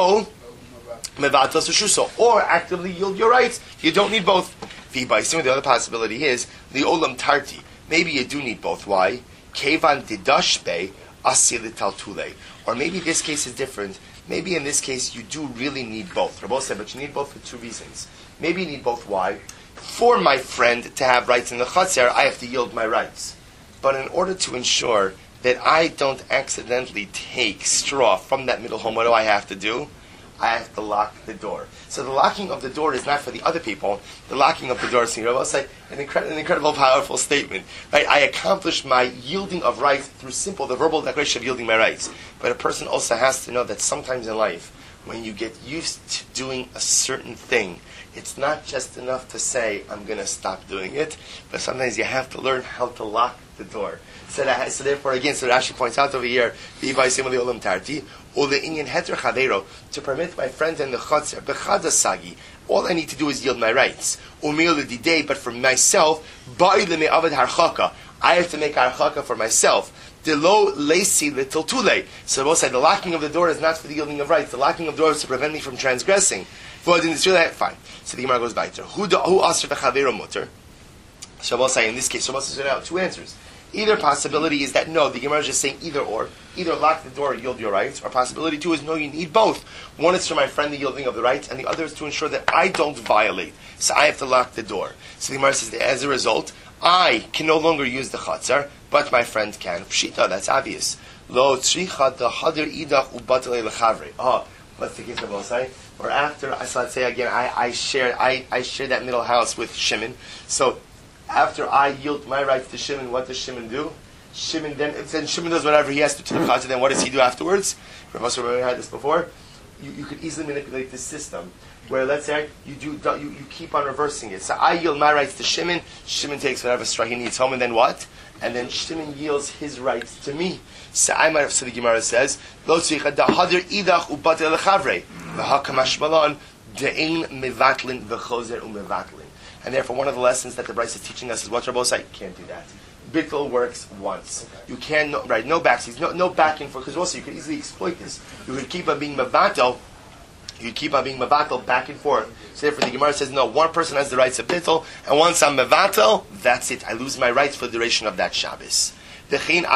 actively yield your rights. You don't need both. The other possibility is the olam tarti. Maybe you do need both. Why? Kevan didashbe asilitaltule. Or maybe this case is different. Maybe in this case you do really need both. Rabbi said, but you need both for two reasons. Maybe you need both. Why? For my friend to have rights in the chatzar, I have to yield my rights. But in order to ensure that I don't accidentally take straw from that middle home, what do I have to do? I have to lock the door. So the locking of the door is not for the other people. The locking of the door is an incredible, powerful statement. Right? I accomplish my yielding of rights through the verbal declaration of yielding my rights. But a person also has to know that sometimes in life, when you get used to doing a certain thing, it's not just enough to say, I'm going to stop doing it, but sometimes you have to learn how to lock the door. So therefore, again, so Rashi points out over here, to permit my friends in the chatzar, all I need to do is yield my rights. But for myself, I have to make harchaka for myself. So we'll say the locking of the door is not for the yielding of rights. The locking of the door is to prevent me from transgressing. Fine. So the Gemara goes back to who asr v'chavero mutter. So we'll say in this case, so we'll say now two answers. Either possibility is that no, the Gemara is just saying either or. Either lock the door or yield your rights. Or possibility two is no, you need both. One is for my friend the yielding of the rights, and the other is to ensure that I don't violate. So I have to lock the door. So the Gemara says that as a result, I can no longer use the chatzar, but my friend can. Pshita, that's obvious. Lo tzricha the hadir idach ubatalei lechavre. What's the case of Osai? Or after, so let's say again, I share that middle house with Shimon. So after I yield my rights to Shimon, what does Shimon do? Shimon then Shimon does whatever he has to the chatzar. Then what does he do afterwards? Remember we had this before. you could easily manipulate this system. Where let's say you keep on reversing it. So I yield my rights to Shimon. Shimon takes whatever straw he needs home, and then what? And then Shimon yields his rights to me. So I might have. So the Gemara says, "Lo tzricha da hader idach ubatel lechavre v'hakamash malon de'ein mevatlin v'chozer umevatlin." And therefore, one of the lessons that the Bryce is teaching us is what Rabbi said: you can't do that. Bittul works once. You can no backseats, no back and forth. Because also you could easily exploit this. You could keep on being mevatel. You keep on being mevatel back and forth. So therefore, the Gemara says, no, one person has the rights of bittul, and once I'm mevatel, that's it. I lose my rights for the duration of that Shabbos. So to the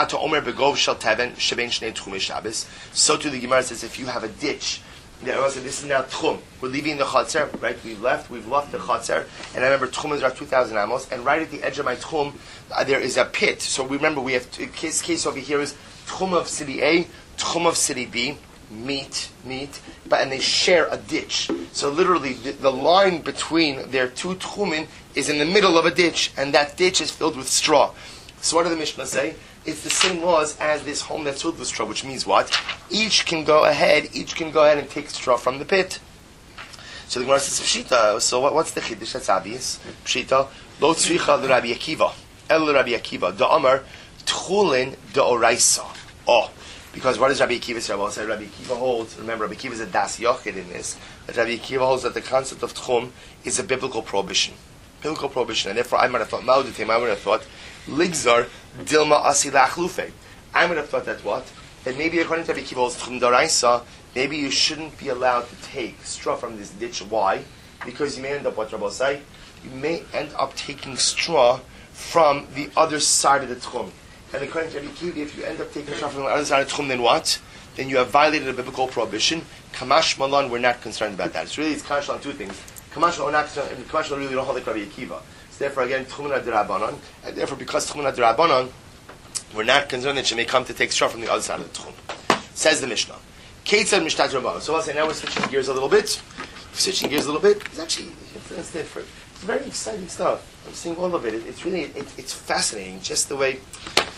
Gemara says, if you have a ditch, this is now tchum. We're leaving the chatzer, right? We've left the chatzer, and I remember tchum is around 2,000 amos, and right at the edge of my tchum, there is a pit. So remember, we have case over here is tchum of city A, tchum of city B. Meet, and they share a ditch. So literally, the line between their two tchumin is in the middle of a ditch, and that ditch is filled with straw. So what do the Mishnah say? It's the same laws as this home that's filled with straw, which means what? Each can go ahead and take straw from the pit. So the Gemara says, Pshita, so what's the chiddush? That's obvious. Pshita, lo tzricha l'Rabbi Akiva, el l'Rabbi Akiva, da'amar tchulin da'oraisa. Oh. Because what does Rabbi Akiva say? Well, Rabbi Akiva holds, remember, Rabbi Akiva is a das yochid in this, but Rabbi Akiva holds that the concept of tchum is a biblical prohibition. And therefore I might have thought, Mauditim, I would have thought, Ligzar, Dilma Asila Achlufe. I would have thought that what? That maybe according to Rabbi Akiva holds tchum daraisa, maybe you shouldn't be allowed to take straw from this ditch. Why? Because you may end up, what Rabbi say? You may end up taking straw from the other side of the tchum. And according to Rabbi Akiva, if you end up taking straw from the other side of Tchum, then what? Then you have violated a biblical prohibition. Kamash Malon, we're not concerned about that. It's Kamash on two things. Kamash Malon, we're not concerned, and Kamash Malon really don't hold like Rabbi Akiva. So therefore, again, Tchumen HaDirabanan, and therefore, because Tchumen HaDirabanan, we're not concerned that she may come to take straw from the other side of the Tchum. Says the Mishnah. Ketzad Mishtat Rabbanan. So I'll say, now we're switching gears a little bit. It's actually, it's different. It's very exciting stuff. I'm seeing all of it. It's really, it's fascinating, just the way.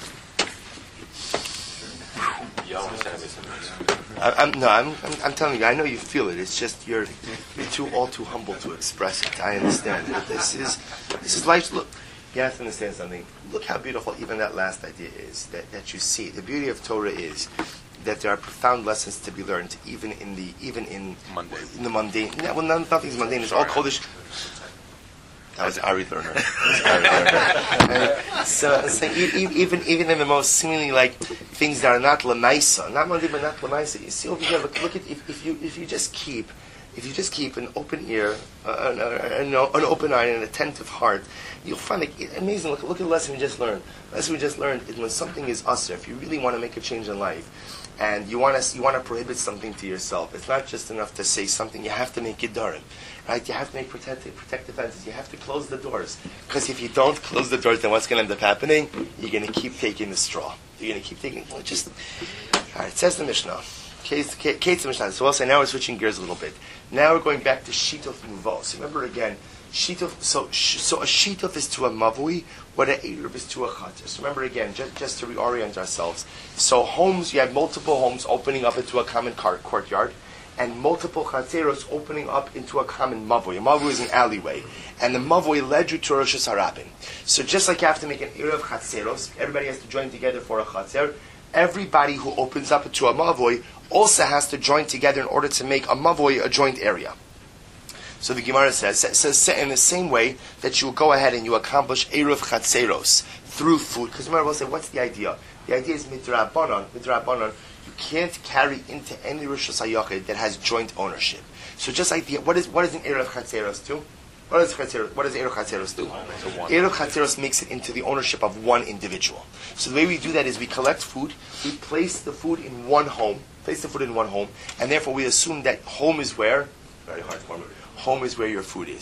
I'm telling you, I know you feel it. It's just you're all too humble to express it. I understand it. This is life. Look, you have to understand something. Look how beautiful even that last idea is that you see. The beauty of Torah is that there are profound lessons to be learned, even in the mundane. Yeah, well, nothing's mundane. It's all Kodesh. That was Ari Lerner. So even in the most seemingly like things that are not lamaisa, not mundane but not lamaisa. You see over here. Look at if you just keep an open ear, an open eye, and an attentive heart, you'll find it amazing. Look at the lesson we just learned. The lesson we just learned is when something is usher. If you really want to make a change in life, and you want to prohibit something to yourself, it's not just enough to say something. You have to make it darim. Right? You have to make protective fences. You have to close the doors. Because if you don't close the doors, then what's going to end up happening? You're going to keep taking the straw. You're going to keep taking. All right. It says the Mishnah. Kate's the Mishnah. So I'll say now we're switching gears a little bit. Now we're going back to shituf muvos. Remember again, shituf. So a shituf is to a mavui, what an eruv is to a chater. So remember again, just to reorient ourselves. So homes, you have multiple homes opening up into a common courtyard, and multiple chateros opening up into a common mavui. A mavui is an alleyway, and the mavui led you to Rosh Hashanah. So just like you have to make an eruv chateros, everybody has to join together for a chater. Everybody who opens up into a mavui also has to join together in order to make a mavui a joint area. So the Gemara says in the same way that you will go ahead and you accomplish eruv chatzeros through food. Because remember, we'll say, what's the idea? The idea is midrabanan. You can't carry into any Rosh Hashanah that has joint ownership. So just like what is an eruv chatzeros do? What does eruv chatzeros do? Eruv chatzeros makes it into the ownership of one individual. So the way we do that is we collect food, we place the food in one home, and therefore we assume that home is where? Very hard for me. Home is where your food is.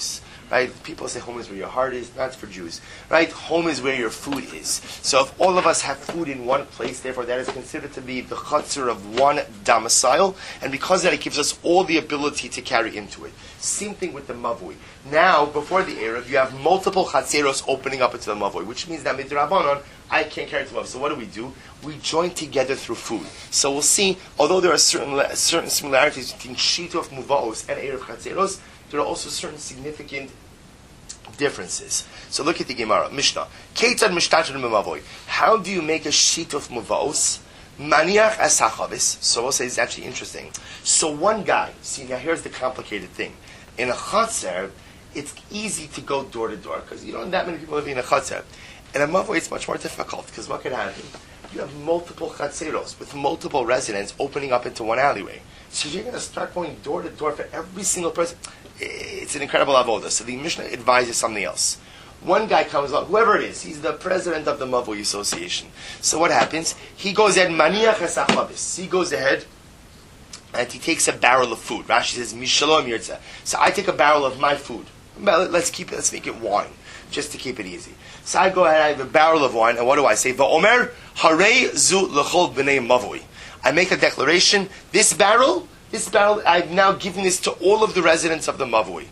right? People say home is where your heart is. That's for Jews, right? Home is where your food is. So if all of us have food in one place, therefore that is considered to be the chutzner of one domicile, and because of that it gives us all the ability to carry into it. Same thing with the mavui. Now, before the Erev, you have multiple chatzeros opening up into the mavui, which means that midrabanon, I can't carry it to mavui. So what do? We join together through food. So we'll see, although there are certain similarities between Shita of Muvaos and Erev Chatzeros, there are also certain significant differences. So look at the Gemara, Mishnah. Keitzad mishtachar memavoy. How do you make a sheet of Muvaos? Maniach as hachavis. So we'll say it's actually interesting. So one guy, see now here's the complicated thing. In a chatzer, it's easy to go door to door because you don't have that many people living in a chatzer. In a mavoy, it's much more difficult because what could happen? You have multiple chatzeros with multiple residents opening up into one alleyway. So you're going to start going door to door for every single person. It's an incredible avoda. So the Mishnah advises something else. One guy comes along, whoever it is, he's the president of the Mavui Association. So what happens? He goes ahead, maniach esachlavis. He goes ahead and he takes a barrel of food. Rashi says, mishalom yirtzeh. So I take a barrel of my food. Well, let's make it wine, just to keep it easy. So I go ahead, I have a barrel of wine, and what do I say? Va'omer harei zu l'chol b'nei Mavui. I make a declaration, this barrel, I've now given this to all of the residents of the Mavui.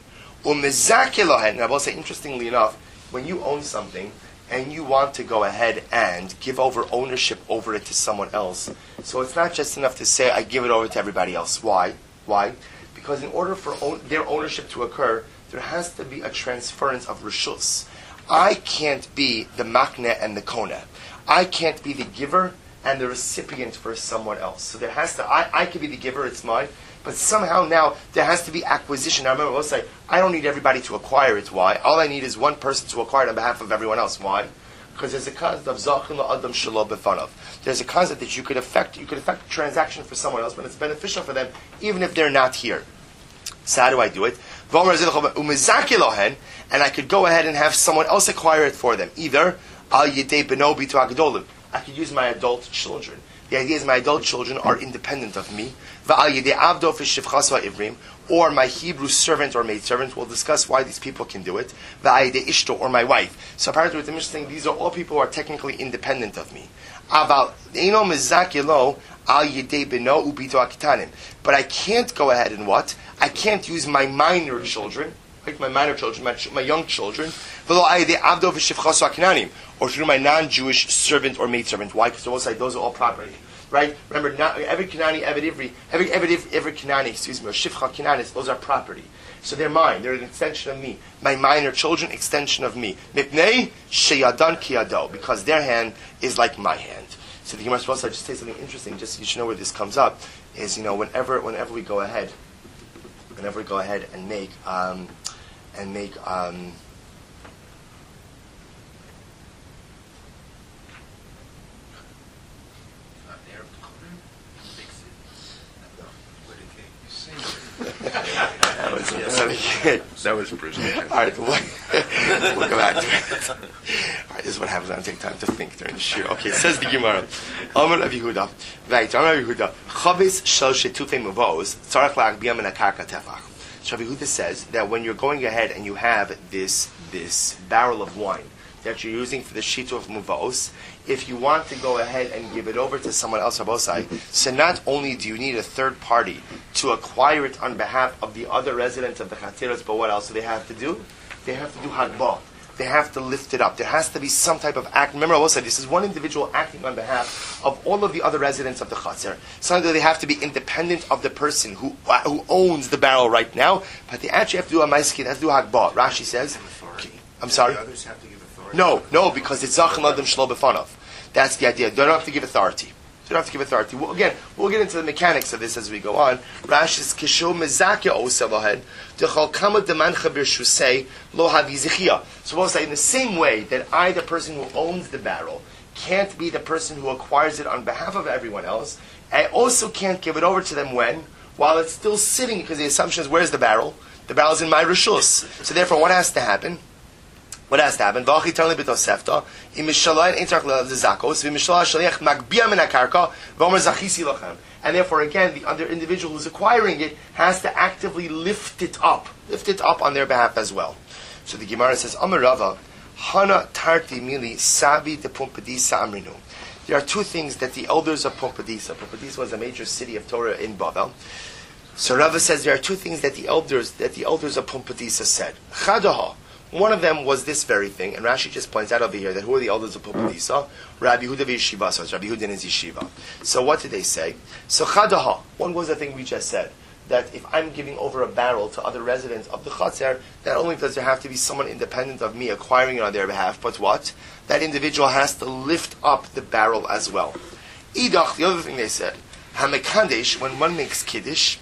And I will say, interestingly enough, when you own something and you want to go ahead and give over ownership over it to someone else, so it's not just enough to say, I give it over to everybody else. Why? Because in order for their ownership to occur, there has to be a transference of rishus. I can't be the makneh and the koneh. I can't be the giver and the recipient for someone else. So there has to, I could be the giver, it's mine, but somehow now there has to be acquisition. Now remember, we'll say, I don't need everybody to acquire it. Why? All I need is one person to acquire it on behalf of everyone else. Why? Because there's a concept of zachin la'adam shelo b'fanav. There's a concept that you could affect a transaction for someone else, but it's beneficial for them, even if they're not here. So how do I do it? And I could go ahead and have someone else acquire it for them. Either al yedei beno bitu hagdolim. I could use my adult children. The idea is my adult children are independent of me. Or my Hebrew servant or maidservant. We'll discuss why these people can do it. Or my wife. So apparently with the Mishnah saying these are all people who are technically independent of me. But I can't go ahead and what? I can't use my minor children, like my minor children, my young children, or through my non-Jewish servant or maidservant. Why? Because those are all property. Right? Remember, Eved Kanani, Eved Ivri, Eved Kanani, or Shifcha Kananis, those are property. So they're mine. They're an extension of me. My minor children, extension of me. Mipnei sheyadan kiyado, because their hand is like my hand. So the Gemara will also just say something interesting, just so you should know where this comes up, is, whenever we go ahead and make, That was Brazil. All right, we'll go back to it. All right, this is what happens when I take time to think during the shir. Okay, it says the Gemara. Amar Rav Yehuda. Right, Amar Rav Yehuda. Chavis shel shetufei muvos tzarich la'agbiam min hakarka tefach. So Rav Yehuda says that when you're going ahead and you have this barrel of wine that you're using for the shita of muvos, if you want to go ahead and give it over to someone else, so not only do you need a third party to acquire it on behalf of the other residents of the Chatzeros, but what else do they have to do? They have to do hagbah. They have to lift it up. There has to be some type of act. Remember, I also said this is one individual acting on behalf of all of the other residents of the Chatzer. Sometimes they have to be independent of the person who owns the barrel right now, but they actually have to do a ma'askid, they have to do hagbah. Rashi says, I'm sorry? The others have to give authority? No, because it's zachin l'adam shelo b'fanav. That's the idea. They don't have to give authority. We'll get into the mechanics of this as we go on. Rashi says, "Kisho mezakya osel lohen dechol kama demancha b'rshusei lo havi zichia." So we'll say in the same way that I, the person who owns the barrel, can't be the person who acquires it on behalf of everyone else. I also can't give it over to them while it's still sitting, because the assumption is, where's the barrel? The barrel's in my rishus. So therefore, what has to happen? And therefore, again, the other individual who's acquiring it has to actively lift it up on their behalf as well. So the Gemara says, Amar Rava, Hana tarti mili sabi de Pumpadisa amrinu. There are two things that the elders of Pumpadisa was a major city of Torah in Bavel. So Rava says there are two things that the elders of Pumpadisa said. Chadaha. One of them was this very thing, and Rashi just points out over here that who are the elders of Pumpadisa? Rabbi Yehuda v'Yeshiva. So it's Rabbi Yehuda and his yeshiva. So what did they say? So Chadaha. One was the thing we just said, that if I'm giving over a barrel to other residents of the Chatzar, not only does there have to be someone independent of me acquiring it on their behalf, but what? That individual has to lift up the barrel as well. Idach, the other thing they said, Hamekadesh, when one makes Kiddush,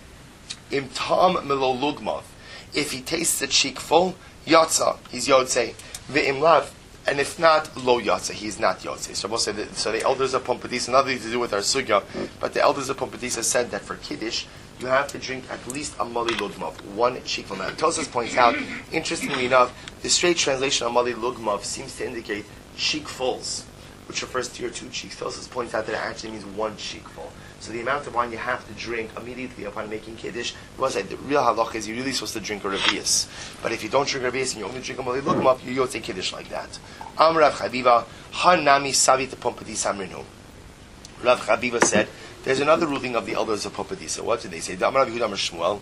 Im Tam Melo Lugmav, if he tastes the cheek full, Yatza, he's Yotzei, Ve'im Lav, and if not, Lo Yatza, he's not Yotzei. So the elders of Pumpadisa, nothing to do with our Sugya, but the elders of Pumpadisa said that for Kiddush, you have to drink at least a Mali Lugmav, one cheekful. Now, Tosas points out, interestingly enough, the straight translation of Mali Lugmav seems to indicate cheekfuls, which refers to your two cheeks. Tosas points out that it actually means one cheekful. So the amount of wine you have to drink immediately upon making Kiddush, was like the real halach is you're really supposed to drink a Revius. But if you don't drink a Revius and you only drink a Mali Lugmav, you don't take Kiddush like that. Rav Chaviva, Hanami Savi te Pumpadisa amrinu. Rav Chaviva said, there's another ruling of the elders of Pumpadisa. What did they say? Damar Rav Yehuda Amar Shmuel,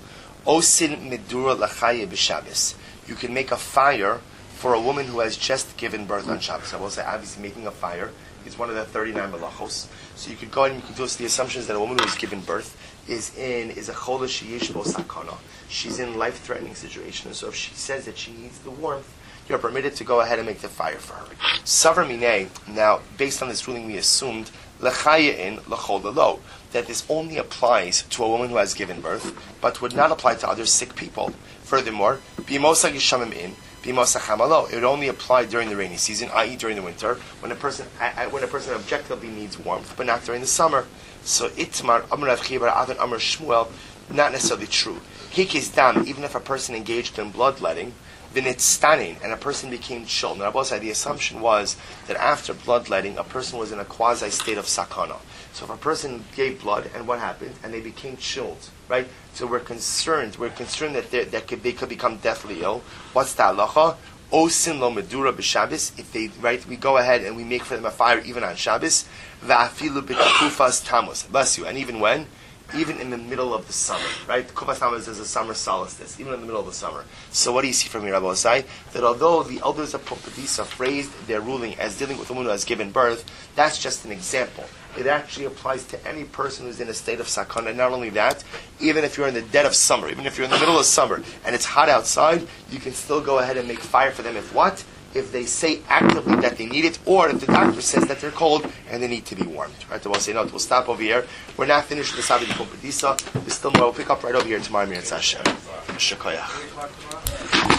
Osin Medura Lachaye b'Shabbos. You can make a fire for a woman who has just given birth on Shabbos. I will say, obviously, making a fire is one of the 39 malachos. So you could go and you could do the assumptions that a woman who has given birth is a chodesh sheyesh bo sakana. She's in life-threatening situation. So if she says that she needs the warmth, you're permitted to go ahead and make the fire for her. Savar minei. Now, based on this ruling, we assumed lechayein lechol lo, that this only applies to a woman who has given birth, but would not apply to other sick people. Furthermore, bimosa gishamim in. It would only apply during the rainy season, i.e. during the winter, when a person objectively needs warmth, but not during the summer. So Itmar, Amar Rav Chibar, Avin Amar Shmuel, not necessarily true. Hikis dam, even if a person engaged in bloodletting, v'nitztanin, and a person became chilled. Now, the assumption was that after bloodletting, a person was in a quasi-state of sakana. So if a person gave blood, and what happened? And they became chilled, right? So we're concerned that they could become deathly ill. What's the halacha? Osin lo medura b'Shabbos. If they, right, we go ahead and we make for them a fire even on Shabbos. Va'afilu b'kufas tammuz. Bless you. And even when? Even in the middle of the summer, right? Kufas tammuz is a summer solstice, even in the middle of the summer. So what do you see from here, Rabbi Osai? That although the elders of Pumpadisa phrased their ruling as dealing with a woman who has given birth, that's just an example. It actually applies to any person who's in a state of sakana. And not only that, even if you're in the dead of summer, even if you're in the middle of summer and it's hot outside, you can still go ahead and make fire for them. If what? If they say actively that they need it, or if the doctor says that they're cold and they need to be warmed. Right? So we'll say, no, we'll stop over here. We're not finished with the Sabi de Pumpadisa. There's still more. We'll pick up right over here tomorrow. Mir Hashem. Shekayach.